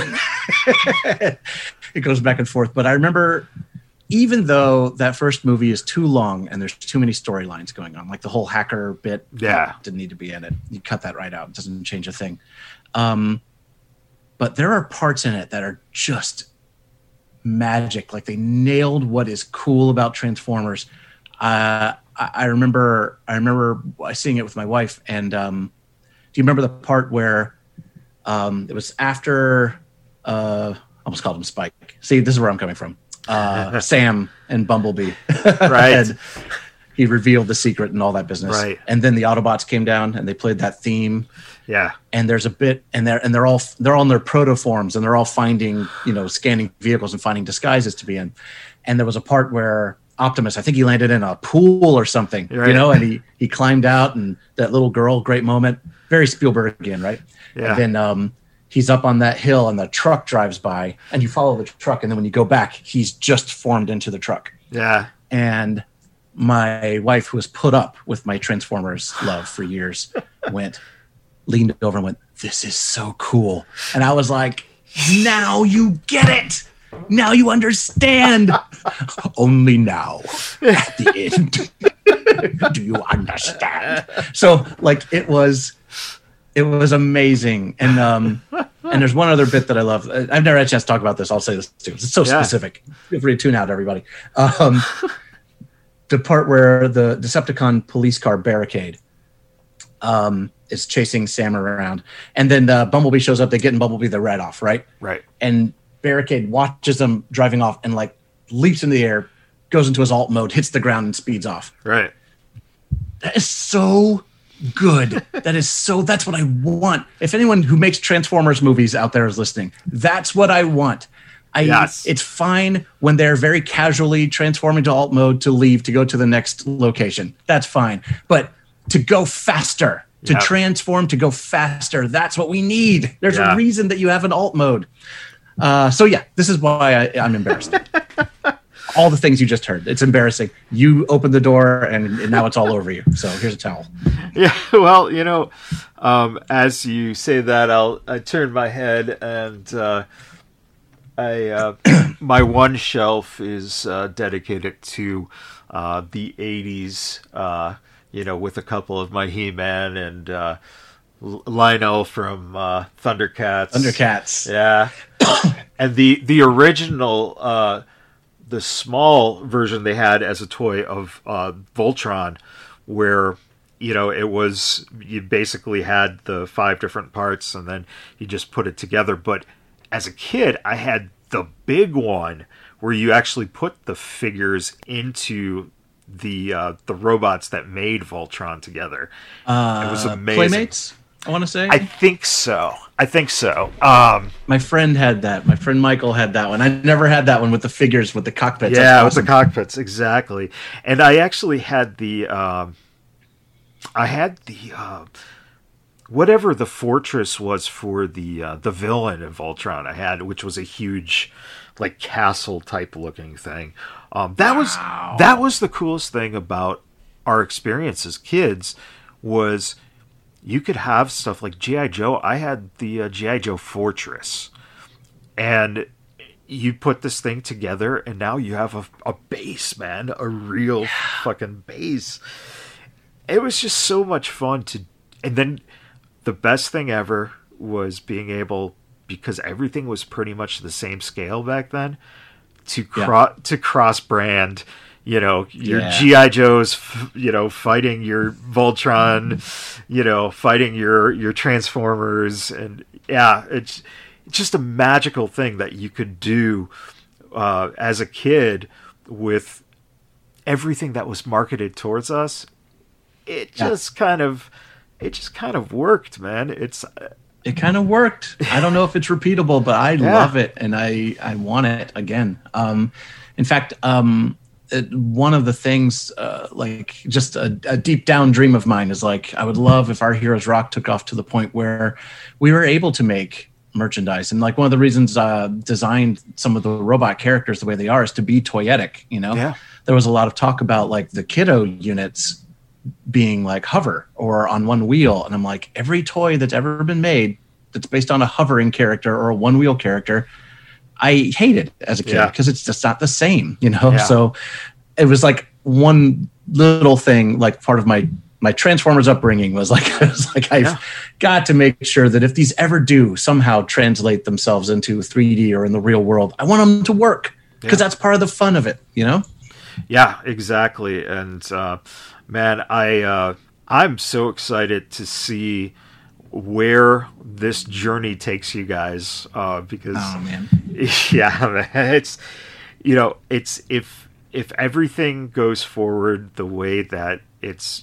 Speaker 3: It goes back and forth. But I remember, even though that first movie is too long and there's too many storylines going on, like the whole hacker bit,
Speaker 2: yeah,
Speaker 3: didn't need to be in it. You cut that right out. It doesn't change a thing. Um, but there are parts in it that are just magic. Like they nailed what is cool about Transformers. Uh, I, I remember, I remember seeing it with my wife. And um, do you remember the part where um, it was after? Uh, I almost called him Spike. See, this is where I'm coming from. Uh, Sam and Bumblebee.
Speaker 2: Right.
Speaker 3: And he revealed the secret and all that business.
Speaker 2: Right.
Speaker 3: And then the Autobots came down and they played that theme.
Speaker 2: Yeah.
Speaker 3: And there's a bit, and they're and they're all they're all in their protoforms, and they're all finding, you know, scanning vehicles and finding disguises to be in. And there was a part where Optimus, I think he landed in a pool or something, right. you know, and he he climbed out, and that little girl, great moment, very Spielbergian, right?
Speaker 2: Yeah.
Speaker 3: And then um, he's up on that hill, and the truck drives by, and you follow the truck, and then when you go back, he's just formed into the truck.
Speaker 2: Yeah.
Speaker 3: And my wife, who was put up with my Transformers love for years, went, leaned over and went, "This is so cool." And I was like, now you get it. Now you understand. Only now, at the end, do you understand? So, like, it was, it was amazing. And um, and there's one other bit that I love. I've never had a chance to talk about this. I'll say this too. It's so
Speaker 2: yeah.
Speaker 3: specific. Feel free to tune out, everybody. Um, the part where the Decepticon police car Barricade um, is chasing Sam around, and then uh, Bumblebee shows up. They get in Bumblebee, they're right off, right?
Speaker 2: Right.
Speaker 3: And Barricade watches them driving off and like leaps in the air, goes into his alt mode, hits the ground, and speeds off.
Speaker 2: Right.
Speaker 3: That is so good. That is so. That's what I want. If anyone who makes Transformers movies out there is listening, that's what I want. I,
Speaker 2: yes.
Speaker 3: It's fine when they're very casually transforming to alt mode to leave to go to the next location. That's fine. But to go faster, to
Speaker 2: yep.
Speaker 3: transform, to go faster, that's what we need. There's
Speaker 2: yeah.
Speaker 3: a reason that you have an alt mode. Uh, so yeah, this is why I, I'm embarrassed. All the things you just heard. It's embarrassing. You opened the door and, and now it's all over you. So here's a towel.
Speaker 2: Yeah, well, you know, um, as you say that, I'll I turn my head and uh, I uh, my one shelf is uh, dedicated to uh, the eighties. Uh, you know, with a couple of my He-Man and uh, Lionel from uh, Thundercats.
Speaker 3: Thundercats.
Speaker 2: Yeah. And the the original, uh, the small version they had as a toy of uh, Voltron, where, you know, it was, you basically had the five different parts and then you just put it together. But as a kid, I had the big one where you actually put the figures into the uh, the robots that made Voltron together.
Speaker 3: Uh,
Speaker 2: it was amazing.
Speaker 3: Playmates? I want to say.
Speaker 2: I think so. I think so. Um,
Speaker 3: My friend had that. My friend Michael had that one. I never had that one with the figures with the cockpits.
Speaker 2: yeah,
Speaker 3: That's
Speaker 2: with the
Speaker 3: awesome.
Speaker 2: cockpits, exactly. And I actually had the, um, I had the, uh, whatever the fortress was for the uh, the villain of Voltron. I had, which was a huge, like castle type looking thing. Um, that wow. was that was the coolest thing about our experience as kids was. You could have stuff like G I. Joe. I had the uh, G I. Joe Fortress. And you put this thing together, and now you have a, a base, man. A real fucking base. It was just so much fun to... And then the best thing ever was being able, because everything was pretty much the same scale back then, to, cro- yeah. to cross-brand... You know, your yeah. G I. Joes, you know, fighting your Voltron, you know, fighting your, your Transformers. And yeah, it's, it's just a magical thing that you could do uh, as a kid with everything that was marketed towards us. It just yeah. kind of, it just kind of worked, man. It's,
Speaker 3: it kind of worked. I don't know if it's repeatable, but I yeah. love it. And I, I want it again. Um, in fact, um, It, one of the things, uh, like just a, a deep down dream of mine is like, I would love if Our Heroes Rock took off to the point where we were able to make merchandise. And like one of the reasons uh designed some of the robot characters the way they are is to be toyetic, you know?
Speaker 2: Yeah.
Speaker 3: There was a lot of talk about like the kiddo units being like hover or on one wheel. And I'm like, every toy that's ever been made that's based on a hovering character or a one wheel character, I hated as a kid because yeah. it's just not the same, you know? Yeah. So it was like one little thing, like part of my, my Transformers upbringing was like, I was like, I've yeah. got to make sure that if these ever do somehow translate themselves into three D or in the real world, I want them to work because yeah. that's part of the fun of it, you know?
Speaker 2: Yeah, exactly. And uh, man, I, uh, I'm so excited to see where this journey takes you guys, uh, because
Speaker 3: oh, man.
Speaker 2: yeah, it's, you know, it's, if, if everything goes forward the way that it's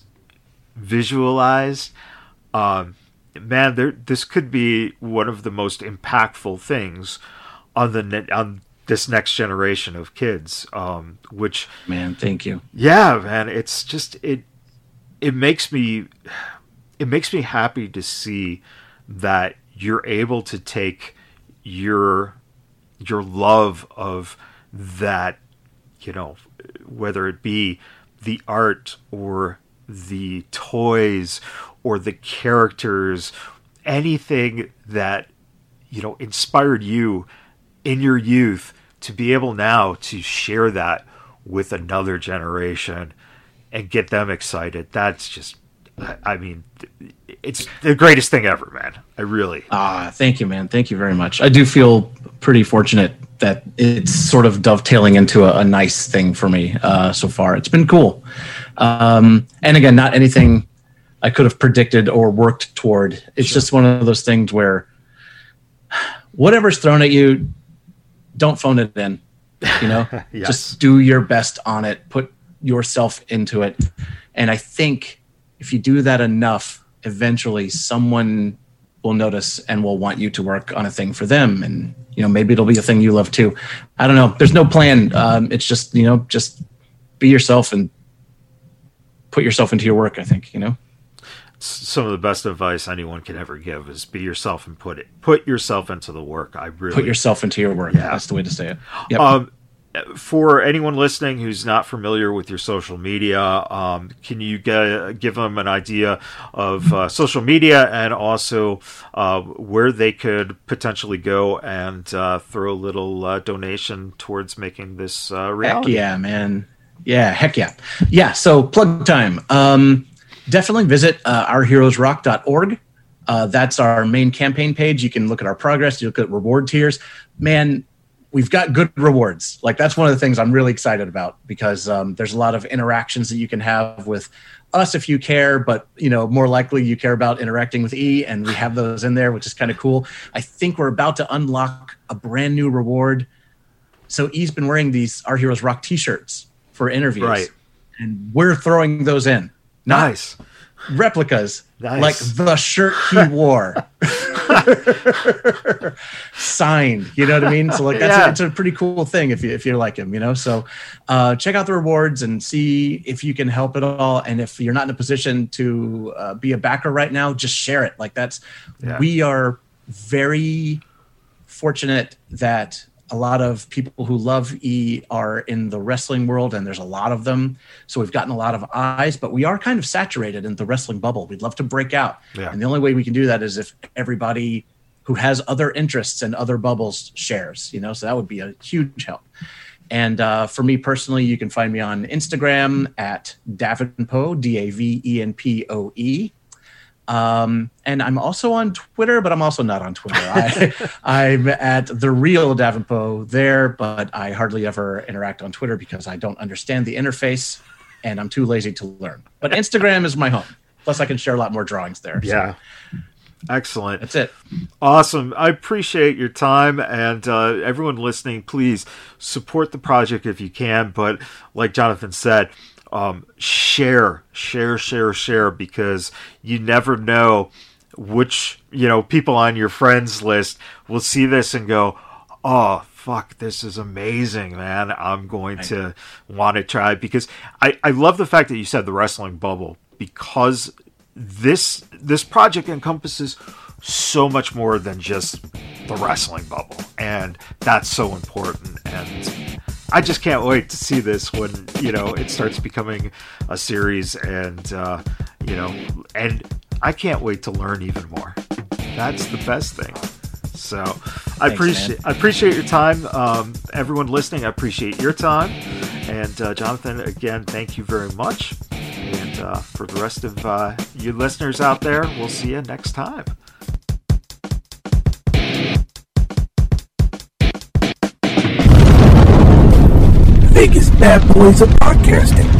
Speaker 2: visualized, um, man, there, this could be one of the most impactful things on the net, on this next generation of kids. Um, which,
Speaker 3: man, thank you.
Speaker 2: Yeah, man, it's just, it, it makes me, it makes me happy to see that you're able to take your your love of that, you know, whether it be the art or the toys or the characters, anything that, you know, inspired you in your youth, to be able now to share that with another generation and get them excited. That's just, I mean, it's the greatest thing ever, man. I really.
Speaker 3: Ah, thank you, man. Thank you very much. I do feel pretty fortunate that it's sort of dovetailing into a, a nice thing for me uh, so far. It's been cool. Um, and again, not anything I could have predicted or worked toward. It's sure. just one of those things where whatever's thrown at you, don't phone it in. You know,
Speaker 2: yes.
Speaker 3: Just do your best on it. Put yourself into it. And I think if you do that enough, eventually someone will notice and will want you to work on a thing for them. And, you know, maybe it'll be a thing you love too. I don't know. There's no plan. Um, it's just, you know, just be yourself and put yourself into your work, I think, you know.
Speaker 2: Some of the best advice anyone can ever give is be yourself and put it, put yourself into the work. I really
Speaker 3: put yourself into your work. Yeah. That's the way to say it. Yep.
Speaker 2: Um, for anyone listening who's not familiar with your social media, um, can you get, give them an idea of uh, social media and also uh, where they could potentially go and uh, throw a little uh, donation towards making this uh, reality?
Speaker 3: Heck yeah, man. Yeah, heck yeah. Yeah, so plug time. Um, definitely visit uh, our heroes rock dot org. Uh, that's our main campaign page. You can look at our progress. You look at reward tiers. Man, we've got good rewards. Like, that's one of the things I'm really excited about, because um, there's a lot of interactions that you can have with us if you care, but, you know, more likely you care about interacting with E, and we have those in there, which is kind of cool. I think we're about to unlock a brand new reward. So E's been wearing these Our Heroes Rock t-shirts for interviews.
Speaker 2: Right.
Speaker 3: And we're throwing those in. Not
Speaker 2: nice.
Speaker 3: replicas,
Speaker 2: Nice.
Speaker 3: Like the shirt he wore. Signed, you know what I mean? So like that's
Speaker 2: yeah.
Speaker 3: a, it's a pretty cool thing if you if you like him, you know. So uh, check out the rewards and see if you can help at all. And if you're not in a position to uh, be a backer right now, just share it. Like that's
Speaker 2: yeah.
Speaker 3: we are very fortunate that a lot of people who love E are in the wrestling world, and there's a lot of them. So we've gotten a lot of eyes, but we are kind of saturated in the wrestling bubble. We'd love to break out.
Speaker 2: Yeah.
Speaker 3: And the only way we can do that is if everybody who has other interests and other bubbles shares, you know, so that would be a huge help. And uh, for me personally, you can find me on Instagram at Davenpo, D A V E N P O E. Um, and I'm also on Twitter, but I'm also not on Twitter. I, I'm at The Real Davenpo there, but I hardly ever interact on Twitter because I don't understand the interface and I'm too lazy to learn. But Instagram is my home. Plus, I can share a lot more drawings there.
Speaker 2: Yeah.
Speaker 3: So.
Speaker 2: Excellent.
Speaker 3: That's it.
Speaker 2: Awesome. I appreciate your time, and uh, everyone listening, please support the project if you can. But like Jonathan said, um, share, share, share, share, because you never know which, you know, people on your friends list will see this and go, oh, fuck, this is amazing, man. I'm going to want to try it. Because I, I love the fact that you said the wrestling bubble, because this this project encompasses so much more than just the wrestling bubble, and that's so important. And I just can't wait to see this when, you know, it starts becoming a series, and uh, you know, and I can't wait to learn even more. That's the best thing. So I Thanks, appreciate man. I appreciate your time, um, everyone listening. I appreciate your time, and uh, Jonathan, again, thank you very much. And uh, for the rest of uh, you listeners out there, we'll see you next time.
Speaker 1: Vegas Bad Boys of Podcasting.